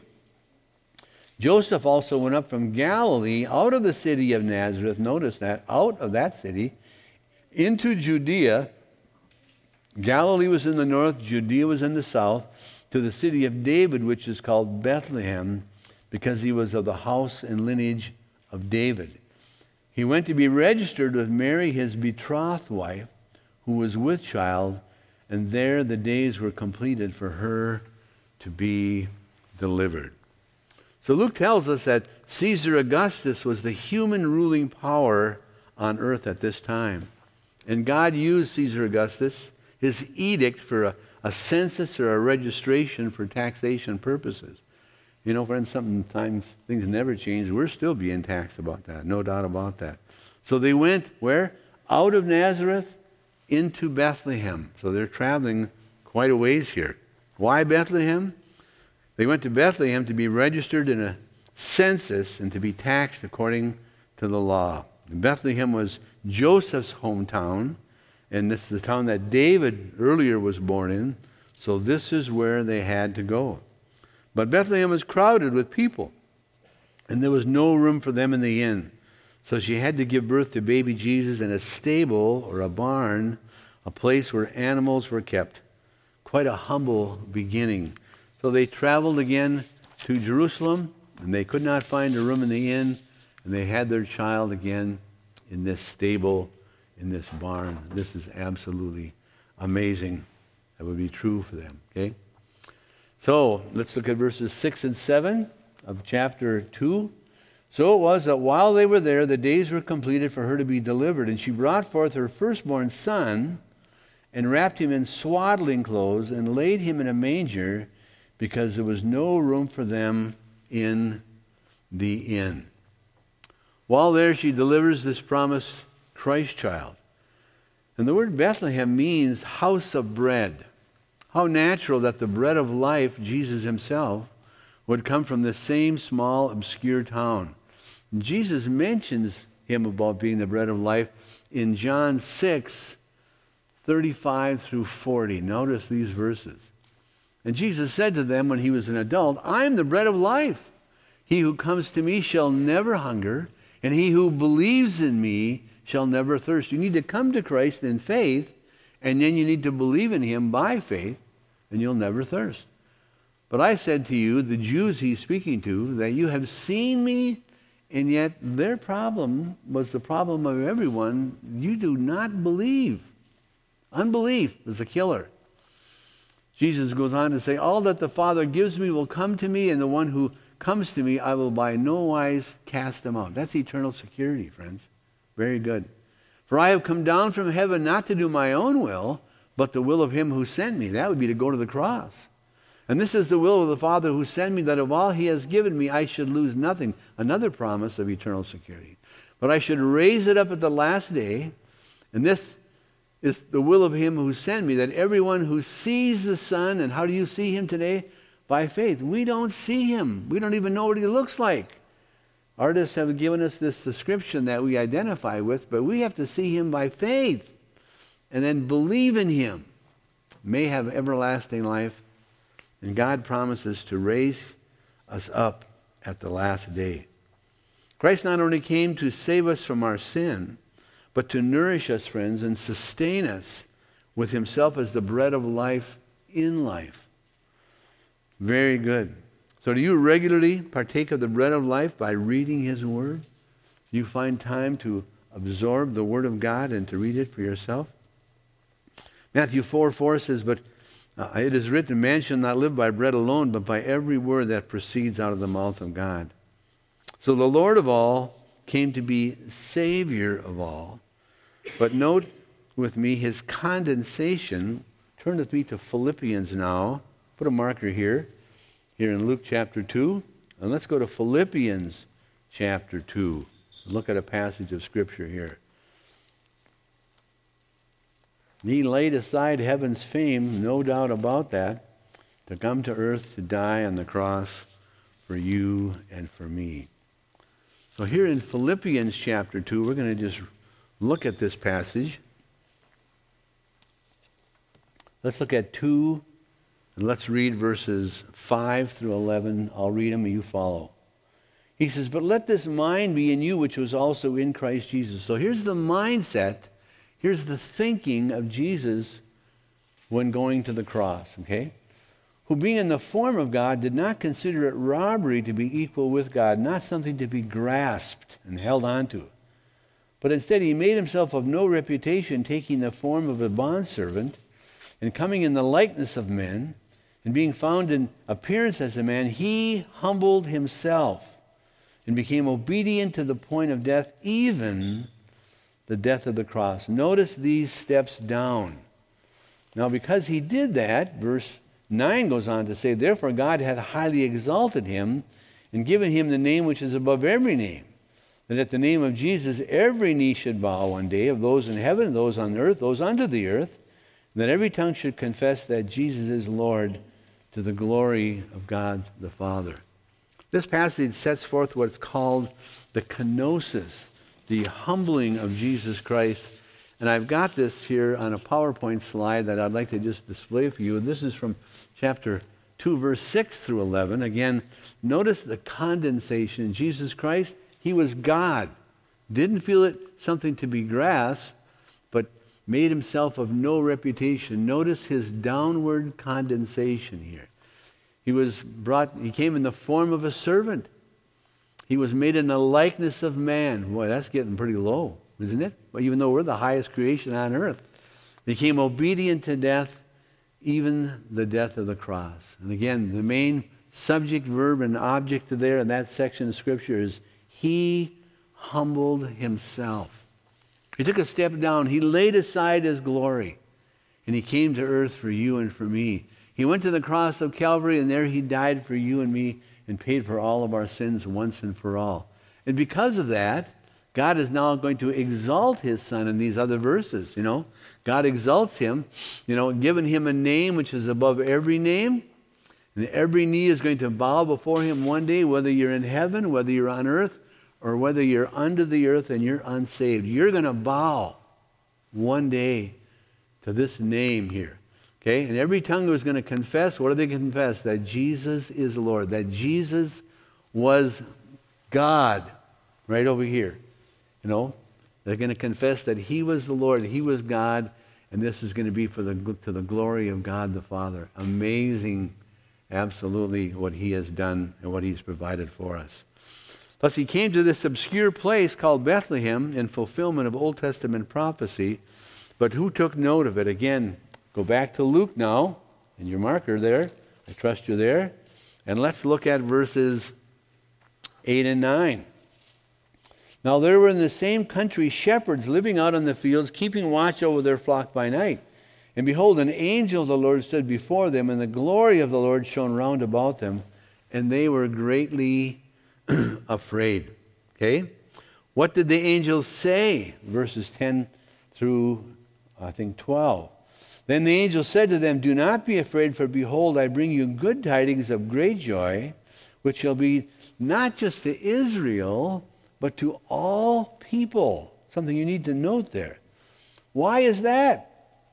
Joseph also went up from Galilee out of the city of Nazareth, notice that, out of that city, into Judea. Galilee was in the north, Judea was in the south, to the city of David, which is called Bethlehem, because he was of the house and lineage of David. He went to be registered with Mary, his betrothed wife, who was with child, and there the days were completed for her to be delivered. So Luke tells us that Caesar Augustus was the human ruling power on earth at this time. And God used Caesar Augustus, his edict, for a, a census or a registration for taxation purposes. You know, friends, sometimes things never change. We're still being taxed about that, no doubt about that. So they went where? Out of Nazareth into Bethlehem. So they're traveling quite a ways here. Why Bethlehem? They went to Bethlehem to be registered in a census and to be taxed according to the law. And Bethlehem was Joseph's hometown, and this is the town that David earlier was born in, so this is where they had to go. But Bethlehem was crowded with people, and there was no room for them in the inn. So she had to give birth to baby Jesus in a stable or a barn, a place where animals were kept. Quite a humble beginning. So they traveled again to Jerusalem, and they could not find a room in the inn, and they had their child again in this stable, in this barn. This is absolutely amazing. That would be true for them, okay? So let's look at verses six and seven of chapter two. So it was that while they were there, the days were completed for her to be delivered, and she brought forth her firstborn son and wrapped him in swaddling clothes and laid him in a manger, because there was no room for them in the inn. While there, she delivers this promised Christ child. And the word Bethlehem means house of bread. How natural that the bread of life, Jesus himself, would come from this same small, obscure town. And Jesus mentions him about being the bread of life in John six, thirty-five through forty. Notice these verses. And Jesus said to them when he was an adult, I am the bread of life. He who comes to me shall never hunger, and he who believes in me shall never thirst. You need to come to Christ in faith, and then you need to believe in him by faith, and you'll never thirst. But I said to you, the Jews he's speaking to, that you have seen me, and yet their problem was the problem of everyone. You do not believe. Unbelief is a killer. Jesus goes on to say, all that the Father gives me will come to me, and the one who comes to me, I will by no wise cast him out. That's eternal security, friends. Very good. For I have come down from heaven not to do my own will, but the will of him who sent me. That would be to go to the cross. And this is the will of the Father who sent me, that of all he has given me, I should lose nothing. Another promise of eternal security. But I should raise it up at the last day. And this is the will of him who sent me, that everyone who sees the Son, and how do you see him today? By faith. We don't see him. We don't even know what he looks like. Artists have given us this description that we identify with, but we have to see him by faith and then believe in him. May have everlasting life. And God promises to raise us up at the last day. Christ not only came to save us from our sin, but to nourish us, friends, and sustain us with himself as the bread of life in life. Very good. So do you regularly partake of the bread of life by reading his word? Do you find time to absorb the word of God and to read it for yourself? Matthew four four says, but uh, it is written, man shall not live by bread alone, but by every word that proceeds out of the mouth of God. So the Lord of all came to be Savior of all. But note with me his condensation. Turn with me to Philippians now. Put a marker here, here in Luke chapter two. And let's go to Philippians chapter two. Look at a passage of Scripture here. He laid aside heaven's fame, no doubt about that, to come to earth to die on the cross for you and for me. So here in Philippians chapter two, we're going to just look at this passage. Let's look at two, and let's read verses five through eleven. I'll read them and you follow. He says, but let this mind be in you, which was also in Christ Jesus. So here's the mindset. Here's the thinking of Jesus when going to the cross, okay? Who being in the form of God did not consider it robbery to be equal with God, not something to be grasped and held onto. But instead he made himself of no reputation, taking the form of a bondservant, and coming in the likeness of men, and being found in appearance as a man, he humbled himself and became obedient to the point of death, even the death of the cross. Notice these steps down. Now, because he did that, verse nine goes on to say, therefore God hath highly exalted him and given him the name which is above every name, that at the name of Jesus every knee should bow one day, of those in heaven, those on earth, those under the earth, and that every tongue should confess that Jesus is Lord, to the glory of God the Father. This passage sets forth what's called the kenosis, the humbling of Jesus Christ. And I've got this here on a PowerPoint slide that I'd like to just display for you. This is from chapter two, verse six through eleven. Again, notice the condensation. Jesus Christ, he was God. Didn't feel it something to be grasped, but made himself of no reputation. Notice his downward condensation here. He was brought, he came in the form of a servant. He was made in the likeness of man. Boy, that's getting pretty low, isn't it? Well, even though we're the highest creation on earth. Became obedient to death, even the death of the cross. And again, the main subject, verb, and object there in that section of Scripture is he humbled himself. He took a step down. He laid aside his glory, and he came to earth for you and for me. He went to the cross of Calvary, and there he died for you and me and paid for all of our sins once and for all. And because of that, God is now going to exalt his Son in these other verses, you know. God exalts him, you know, giving him a name which is above every name. And every knee is going to bow before him one day, whether you're in heaven, whether you're on earth, or whether you're under the earth and you're unsaved. You're going to bow one day to this name here. Okay? And every tongue is going to confess. What do they confess? That Jesus is Lord. That Jesus was God. Right over here. You know? They're going to confess that he was the Lord, he was God, and this is going to be for the to the glory of God the Father. Amazing, absolutely, what he has done and what he's provided for us. Thus he came to this obscure place called Bethlehem in fulfillment of Old Testament prophecy. But who took note of it? Again, go back to Luke now, and your marker there. I trust you're there. And let's look at verses eight and nine. Now there were in the same country shepherds living out in the fields, keeping watch over their flock by night. And behold, an angel of the Lord stood before them, and the glory of the Lord shone round about them, and they were greatly afraid. Okay? What did the angels say? Verses ten through, I think, twelve. Then the angel said to them, do not be afraid, for behold, I bring you good tidings of great joy, which shall be not just to Israel, but to all people. Something you need to note there. Why is that?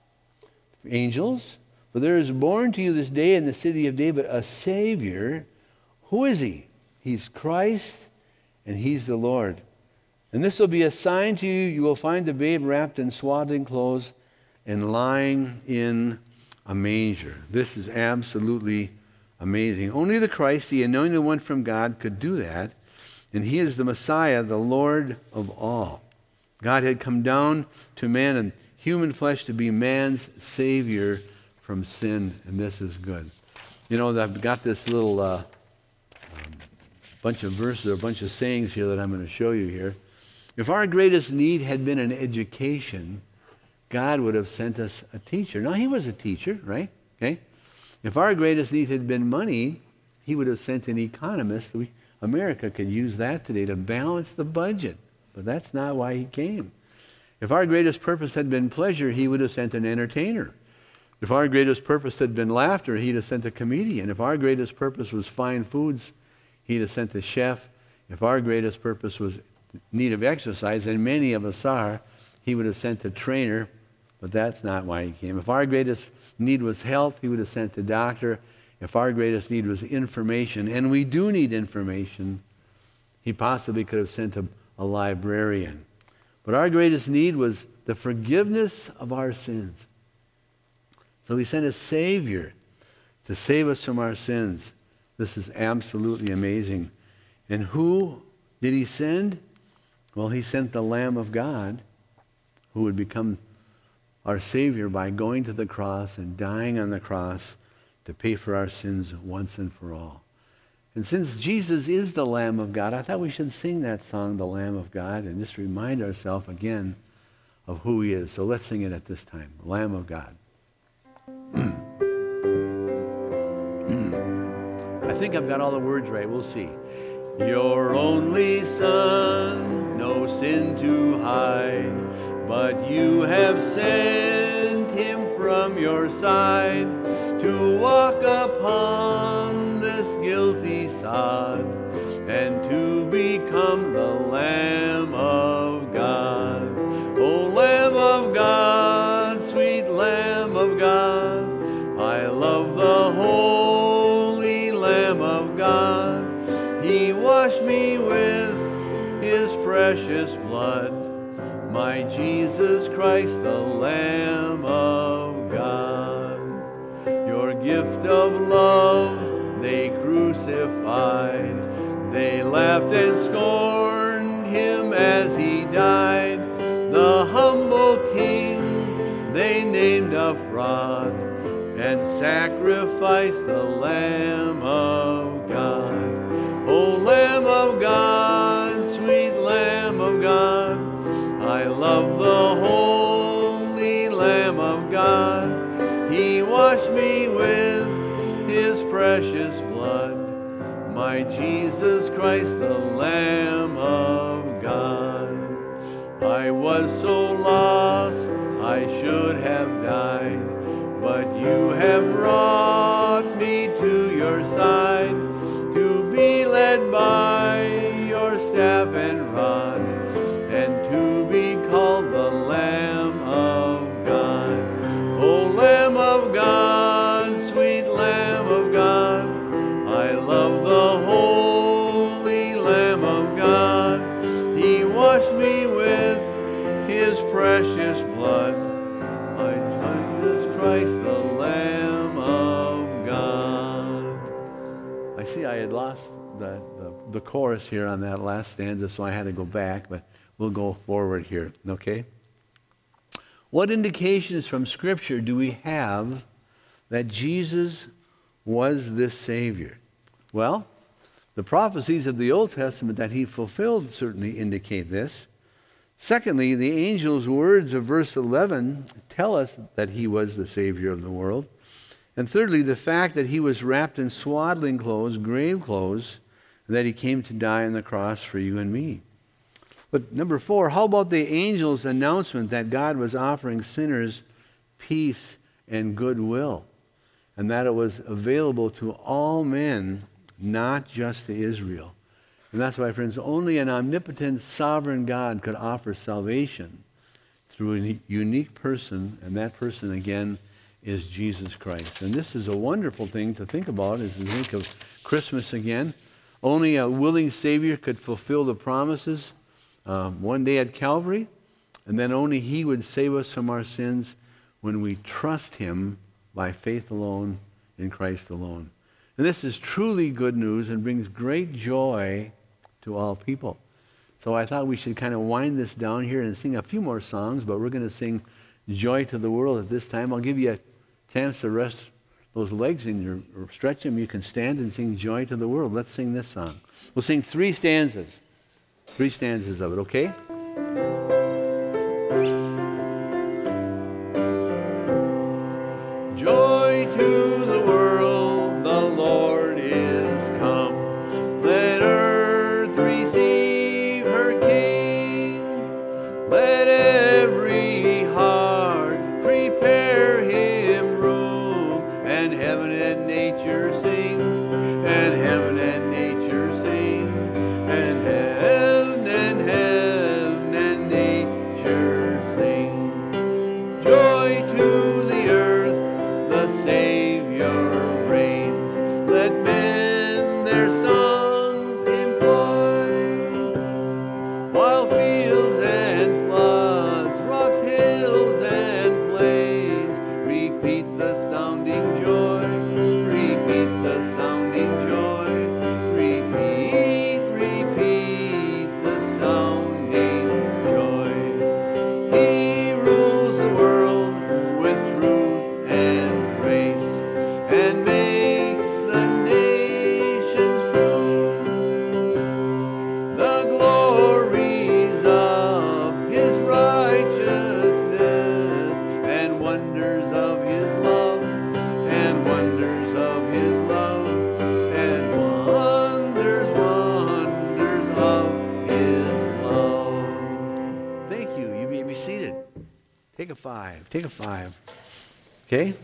Angels, for there is born to you this day in the city of David a Savior. Who is he? He's Christ, and he's the Lord. And this will be a sign to you. You will find the babe wrapped in swaddling clothes and lying in a manger. This is absolutely amazing. Only the Christ, the anointed one from God, could do that. And he is the Messiah, the Lord of all. God had come down to man in human flesh to be man's Savior from sin, and this is good. You know, I've got this little uh, um, bunch of verses, or a bunch of sayings here that I'm going to show you here. If our greatest need had been an education, God would have sent us a teacher. Now, he was a teacher, right? Okay. If our greatest need had been money, he would have sent an economist. We, America could use that today to balance the budget, but that's not why he came. If our greatest purpose had been pleasure, he would have sent an entertainer. If our greatest purpose had been laughter, he'd have sent a comedian. If our greatest purpose was fine foods, he'd have sent a chef. If our greatest purpose was need of exercise, and many of us are, he would have sent a trainer, but that's not why he came. If our greatest need was health, he would have sent a doctor. If our greatest need was information, and we do need information, he possibly could have sent a, a librarian. But our greatest need was the forgiveness of our sins. So he sent a Savior to save us from our sins. This is absolutely amazing. And who did he send? Well, he sent the Lamb of God, who would become our Savior by going to the cross and dying on the cross to pay for our sins once and for all. And since Jesus is the Lamb of God, I thought we should sing that song, The Lamb of God, and just remind ourselves again of who he is. So let's sing it at this time, Lamb of God. I think I've got all the words right. We'll see. Your only Son, no sin to hide, but you have sent him from your side to walk upon this guilty sod and to become the Lamb of God. O Lamb of God, sweet Lamb of God, I love the holy Lamb of God. He washed me with his precious blood, my Jesus Christ, the Lamb of God. Your gift of love they crucified. They laughed and scorned him as he died. The humble king they named a fraud and sacrificed the Lamb of God. O Lamb of God, sweet Lamb of God, I love the holy Lamb of God. He washed me with his precious blood, my Jesus Christ, the Lamb of God. I was so lost, I should have died, but you have brought me to your side, to be led by your staff and rod, and to be called the Lamb of God. O Lamb of God, sweet Lamb of God, I love the holy Lamb of God. He washed me with his precious blood. I Jesus Christ, the Lamb of God. I see I had lost the, the, the chorus here on that last stanza, so I had to go back, but we'll go forward here, okay? What indications from Scripture do we have that Jesus was this Savior? Well, the prophecies of the Old Testament that he fulfilled certainly indicate this. Secondly, the angel's words of verse eleven tell us that he was the Savior of the world. And thirdly, the fact that he was wrapped in swaddling clothes, grave clothes, and that he came to die on the cross for you and me. But number four, how about the angel's announcement that God was offering sinners peace and goodwill, and that it was available to all men, not just to Israel? And that's why, friends, only an omnipotent, sovereign God could offer salvation through a unique person, and that person, again, is Jesus Christ. And this is a wonderful thing to think about as we think of Christmas again. Only a willing Savior could fulfill the promises uh, one day at Calvary, and then only he would save us from our sins when we trust him by faith alone in Christ alone. And this is truly good news and brings great joy to all people. So I thought we should kind of wind this down here and sing a few more songs, but we're going to sing Joy to the World at this time. I'll give you a chance to rest those legs in your, or stretch them. You can stand and sing Joy to the World. Let's sing this song. We'll sing three stanzas. Three stanzas of it, okay? Joy to the world, the Lord is come. Let earth receive her King. Let every heart prepare him room, and heaven and nature sing, and heaven and nature sing, and heaven and heaven and nature sing. Joy to the earth, the Savior reigns. Let men their songs employ, while fields and floods, rocks, hills, and plains repeat the sounding joy, repeat the sounding joy, repeat, repeat the sounding joy. He rules the world with truth and grace, and makes the nations prove the glories of his righteousness, and wonders of his love, and wonders of his love, and wonders, wonders of his love. Thank you. You may be seated. Take a five. Take a five. Okay?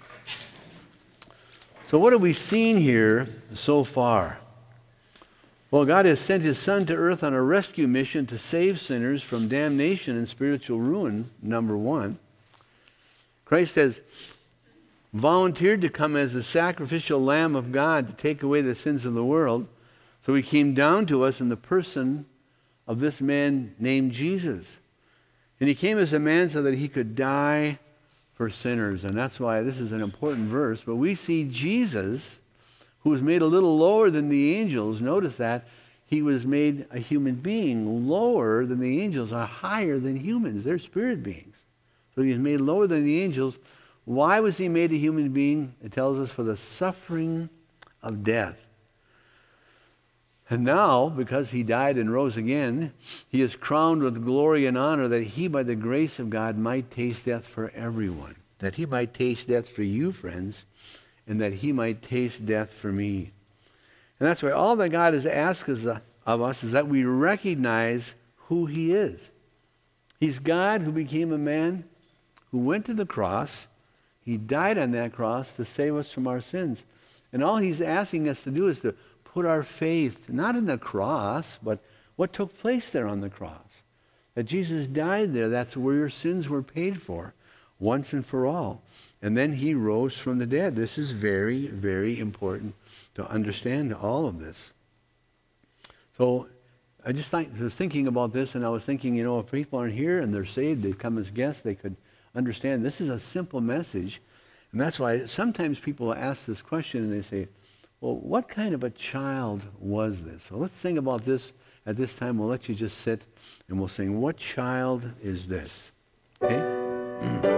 So what have we seen here so far? Well, God has sent his Son to earth on a rescue mission to save sinners from damnation and spiritual ruin, number one. Christ has volunteered to come as the sacrificial Lamb of God to take away the sins of the world. So he came down to us in the person of this man named Jesus. And he came as a man so that he could die for sinners. And that's why this is an important verse. But we see Jesus, who was made a little lower than the angels. Notice that. He was made a human being, lower than the angels, are higher than humans. They're spirit beings. So he was made lower than the angels. Why was he made a human being? It tells us for the suffering of death. And now, because he died and rose again, he is crowned with glory and honor that he, by the grace of God, might taste death for everyone. That he might taste death for you, friends, and that he might taste death for me. And that's why all that God has asked us, of us is that we recognize who he is. He's God who became a man, who went to the cross. He died on that cross to save us from our sins. And all he's asking us to do is to put our faith, not in the cross, but what took place there on the cross. That Jesus died there, that's where your sins were paid for, once and for all. And then he rose from the dead. This is very, very important to understand all of this. So I just think, was thinking about this, and I was thinking, you know, if people aren't here and they're saved, they come as guests, they could understand. This is a simple message. And that's why sometimes people ask this question and they say, well, what kind of a child was this? So let's sing about this at this time. We'll let you just sit and we'll sing, What Child Is This? Okay?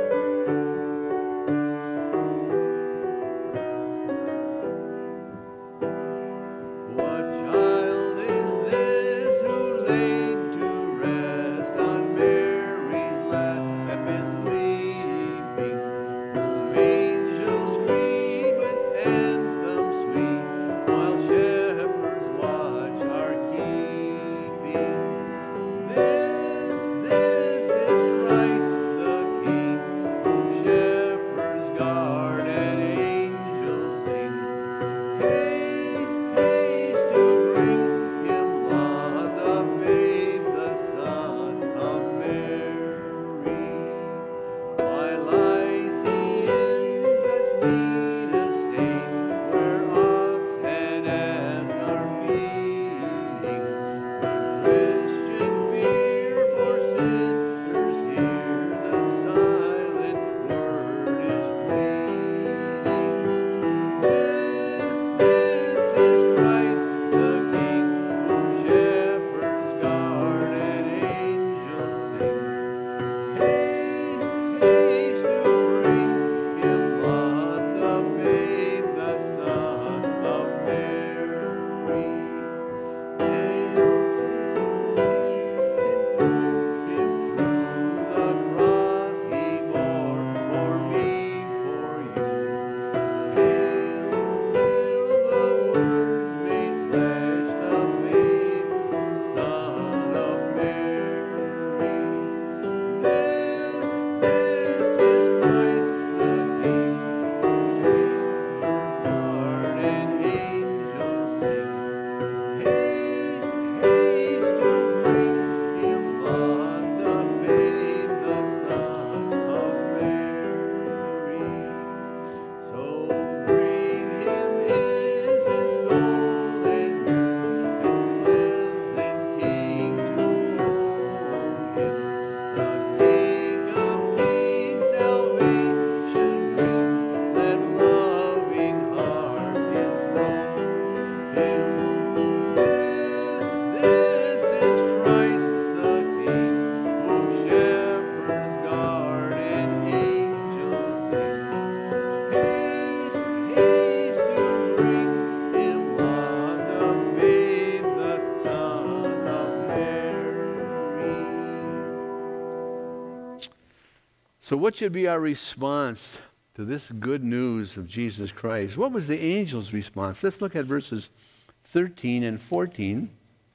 So what should be our response to this good news of Jesus Christ? What was the angel's response? Let's look at verses thirteen and fourteen.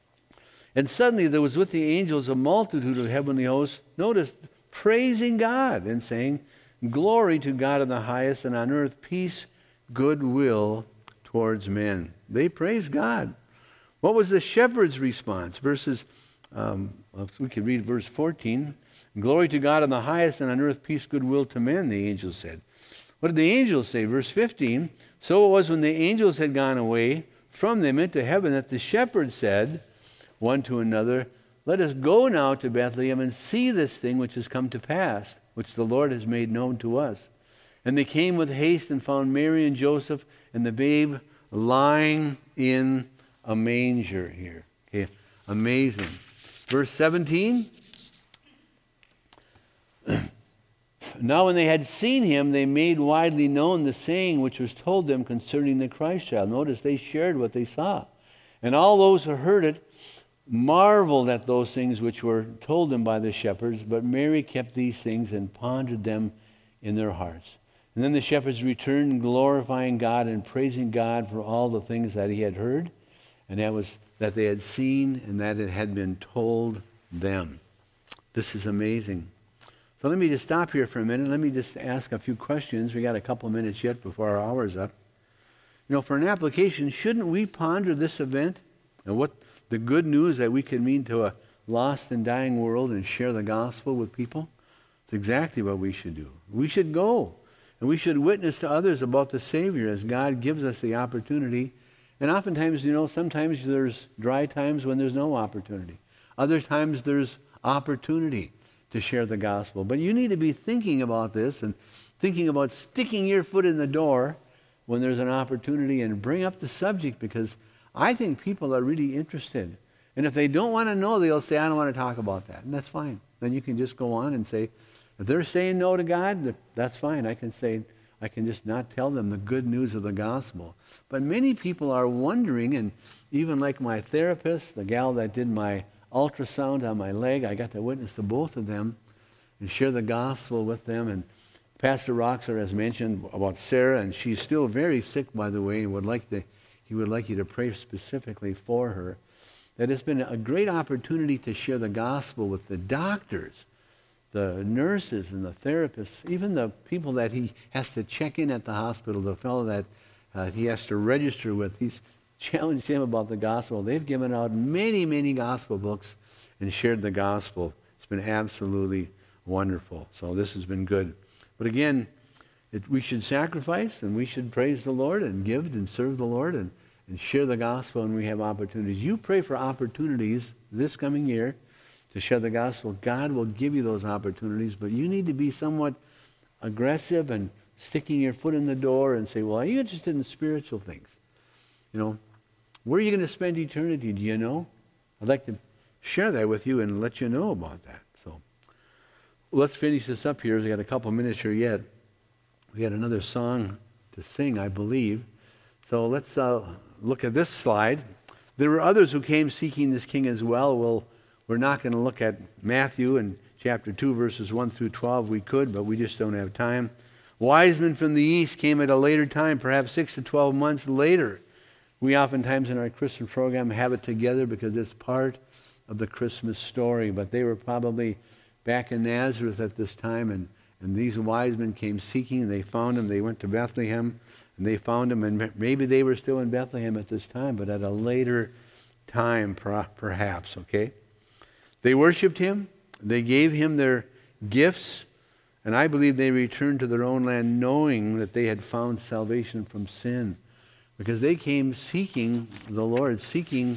And suddenly there was with the angels a multitude of heavenly hosts, notice, praising God and saying, Glory to God in the highest, and on earth peace, goodwill towards men. They praised God. What was the shepherd's response? Verses, um, we could read verse fourteen. Glory to God in the highest, and on earth peace, goodwill to men, the angels said. What did the angels say? Verse fifteen. So it was when the angels had gone away from them into heaven that the shepherds said one to another, Let us go now to Bethlehem and see this thing which has come to pass, which the Lord has made known to us. And they came with haste and found Mary and Joseph and the babe lying in a manger here. Okay, amazing. Verse seventeen. Now when they had seen him, they made widely known the saying which was told them concerning the Christ child. Notice they shared what they saw. And all those who heard it marveled at those things which were told them by the shepherds. But Mary kept these things and pondered them in their hearts. And then the shepherds returned, glorifying God and praising God for all the things that he had heard, and that was that they had seen and that it had been told them. This is amazing. So let me just stop here for a minute. Let me just ask a few questions. We got a couple minutes yet before our hour's up. You know, for an application, shouldn't we ponder this event and what the good news that we can mean to a lost and dying world and share the gospel with people? It's exactly what we should do. We should go, and we should witness to others about the Savior as God gives us the opportunity. And oftentimes, you know, sometimes there's dry times when there's no opportunity. Other times there's opportunity to share the gospel. But you need to be thinking about this and thinking about sticking your foot in the door when there's an opportunity and bring up the subject, because I think people are really interested. And if they don't want to know, they'll say, I don't want to talk about that. And that's fine. Then you can just go on and say, if they're saying no to God, that's fine. I can say, I can just not tell them the good news of the gospel. But many people are wondering, and even like my therapist, the gal that did my ultrasound on my leg, I got to witness to both of them and share the gospel with them. And Pastor Roxer has mentioned about Sarah, and she's still very sick, by the way, and would like to, he would like you to pray specifically for her. That it's been a great opportunity to share the gospel with the doctors, the nurses and the therapists, even the people that he has to check in at the hospital, the fellow that uh, he has to register with. He's challenged him about the gospel. They've given out many, many gospel books and shared the gospel. It's been absolutely wonderful. So this has been good. But again, it, we should sacrifice, and we should praise the Lord and give and serve the Lord and, and share the gospel when we have opportunities. You pray for opportunities this coming year to share the gospel. God will give you those opportunities, but you need to be somewhat aggressive and sticking your foot in the door and say, well, are you interested in spiritual things? You know, where are you going to spend eternity? Do you know? I'd like to share that with you and let you know about that. So let's finish this up here. We got a couple minutes here yet. We got another song to sing, I believe. So let's uh, look at this slide. There were others who came seeking this king as well. Well, we're not going to look at Matthew in chapter two, verses one through twelve. We could, but we just don't have time. Wise men from the east came at a later time, perhaps six to twelve months later. We oftentimes in our Christmas program have it together because it's part of the Christmas story. But they were probably back in Nazareth at this time, and, and these wise men came seeking, and they found him. They went to Bethlehem, and they found him, and maybe they were still in Bethlehem at this time, but at a later time perhaps, okay? They worshiped him. They gave him their gifts, and I believe they returned to their own land knowing that they had found salvation from sin, because they came seeking the Lord, seeking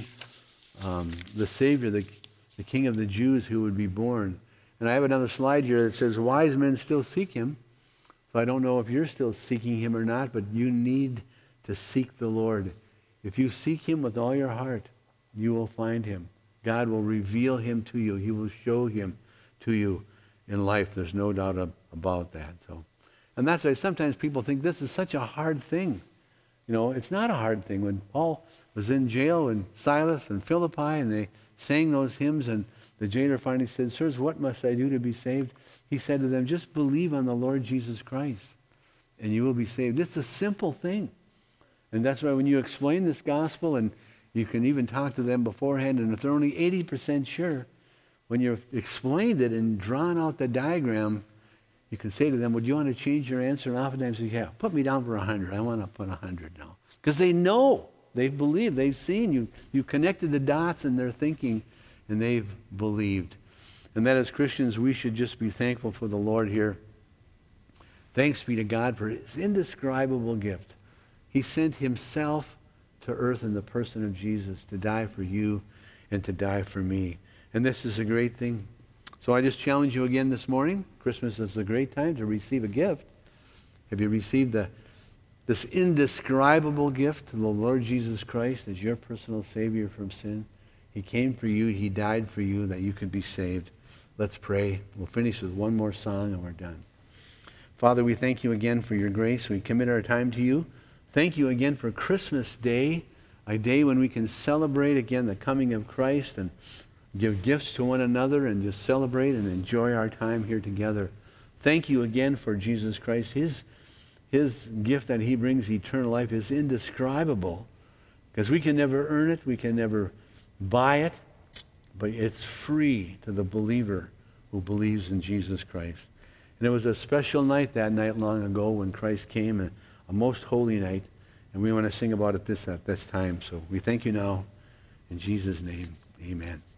um, the Savior, the, the King of the Jews who would be born. And I have another slide here that says, wise men still seek him. So I don't know if you're still seeking him or not, but you need to seek the Lord. If you seek him with all your heart, you will find him. God will reveal him to you. He will show him to you in life. There's no doubt about that. So, and that's why sometimes people think this is such a hard thing. You know, it's not a hard thing. When Paul was in jail and Silas and Philippi and they sang those hymns and the jailer finally said, sirs, what must I do to be saved? He said to them, just believe on the Lord Jesus Christ and you will be saved. It's a simple thing. And that's why when you explain this gospel, and you can even talk to them beforehand, and if they're only eighty percent sure, when you've explained it and drawn out the diagram, you can say to them, would you want to change your answer? And oftentimes they say, yeah, put me down for one hundred. I want to put one hundred now. Because they know. They've believed. They've seen you. You connected the dots in their thinking, and they've believed. And that as Christians, we should just be thankful for the Lord here. Thanks be to God for his indescribable gift. He sent himself to earth in the person of Jesus to die for you and to die for me. And this is a great thing. So I just challenge you again this morning. Christmas is a great time to receive a gift. Have you received the, this indescribable gift of the Lord Jesus Christ as your personal Savior from sin? He came for you. He died for you that you could be saved. Let's pray. We'll finish with one more song and we're done. Father, we thank you again for your grace. We commit our time to you. Thank you again for Christmas Day, a day when we can celebrate again the coming of Christ and give gifts to one another and just celebrate and enjoy our time here together. Thank you again for Jesus Christ. His, his gift that he brings, eternal life, is indescribable because we can never earn it. We can never buy it, but it's free to the believer who believes in Jesus Christ. And it was a special night that night long ago when Christ came, a, a most holy night. And we want to sing about it this at this time. So we thank you now. In Jesus' name, amen.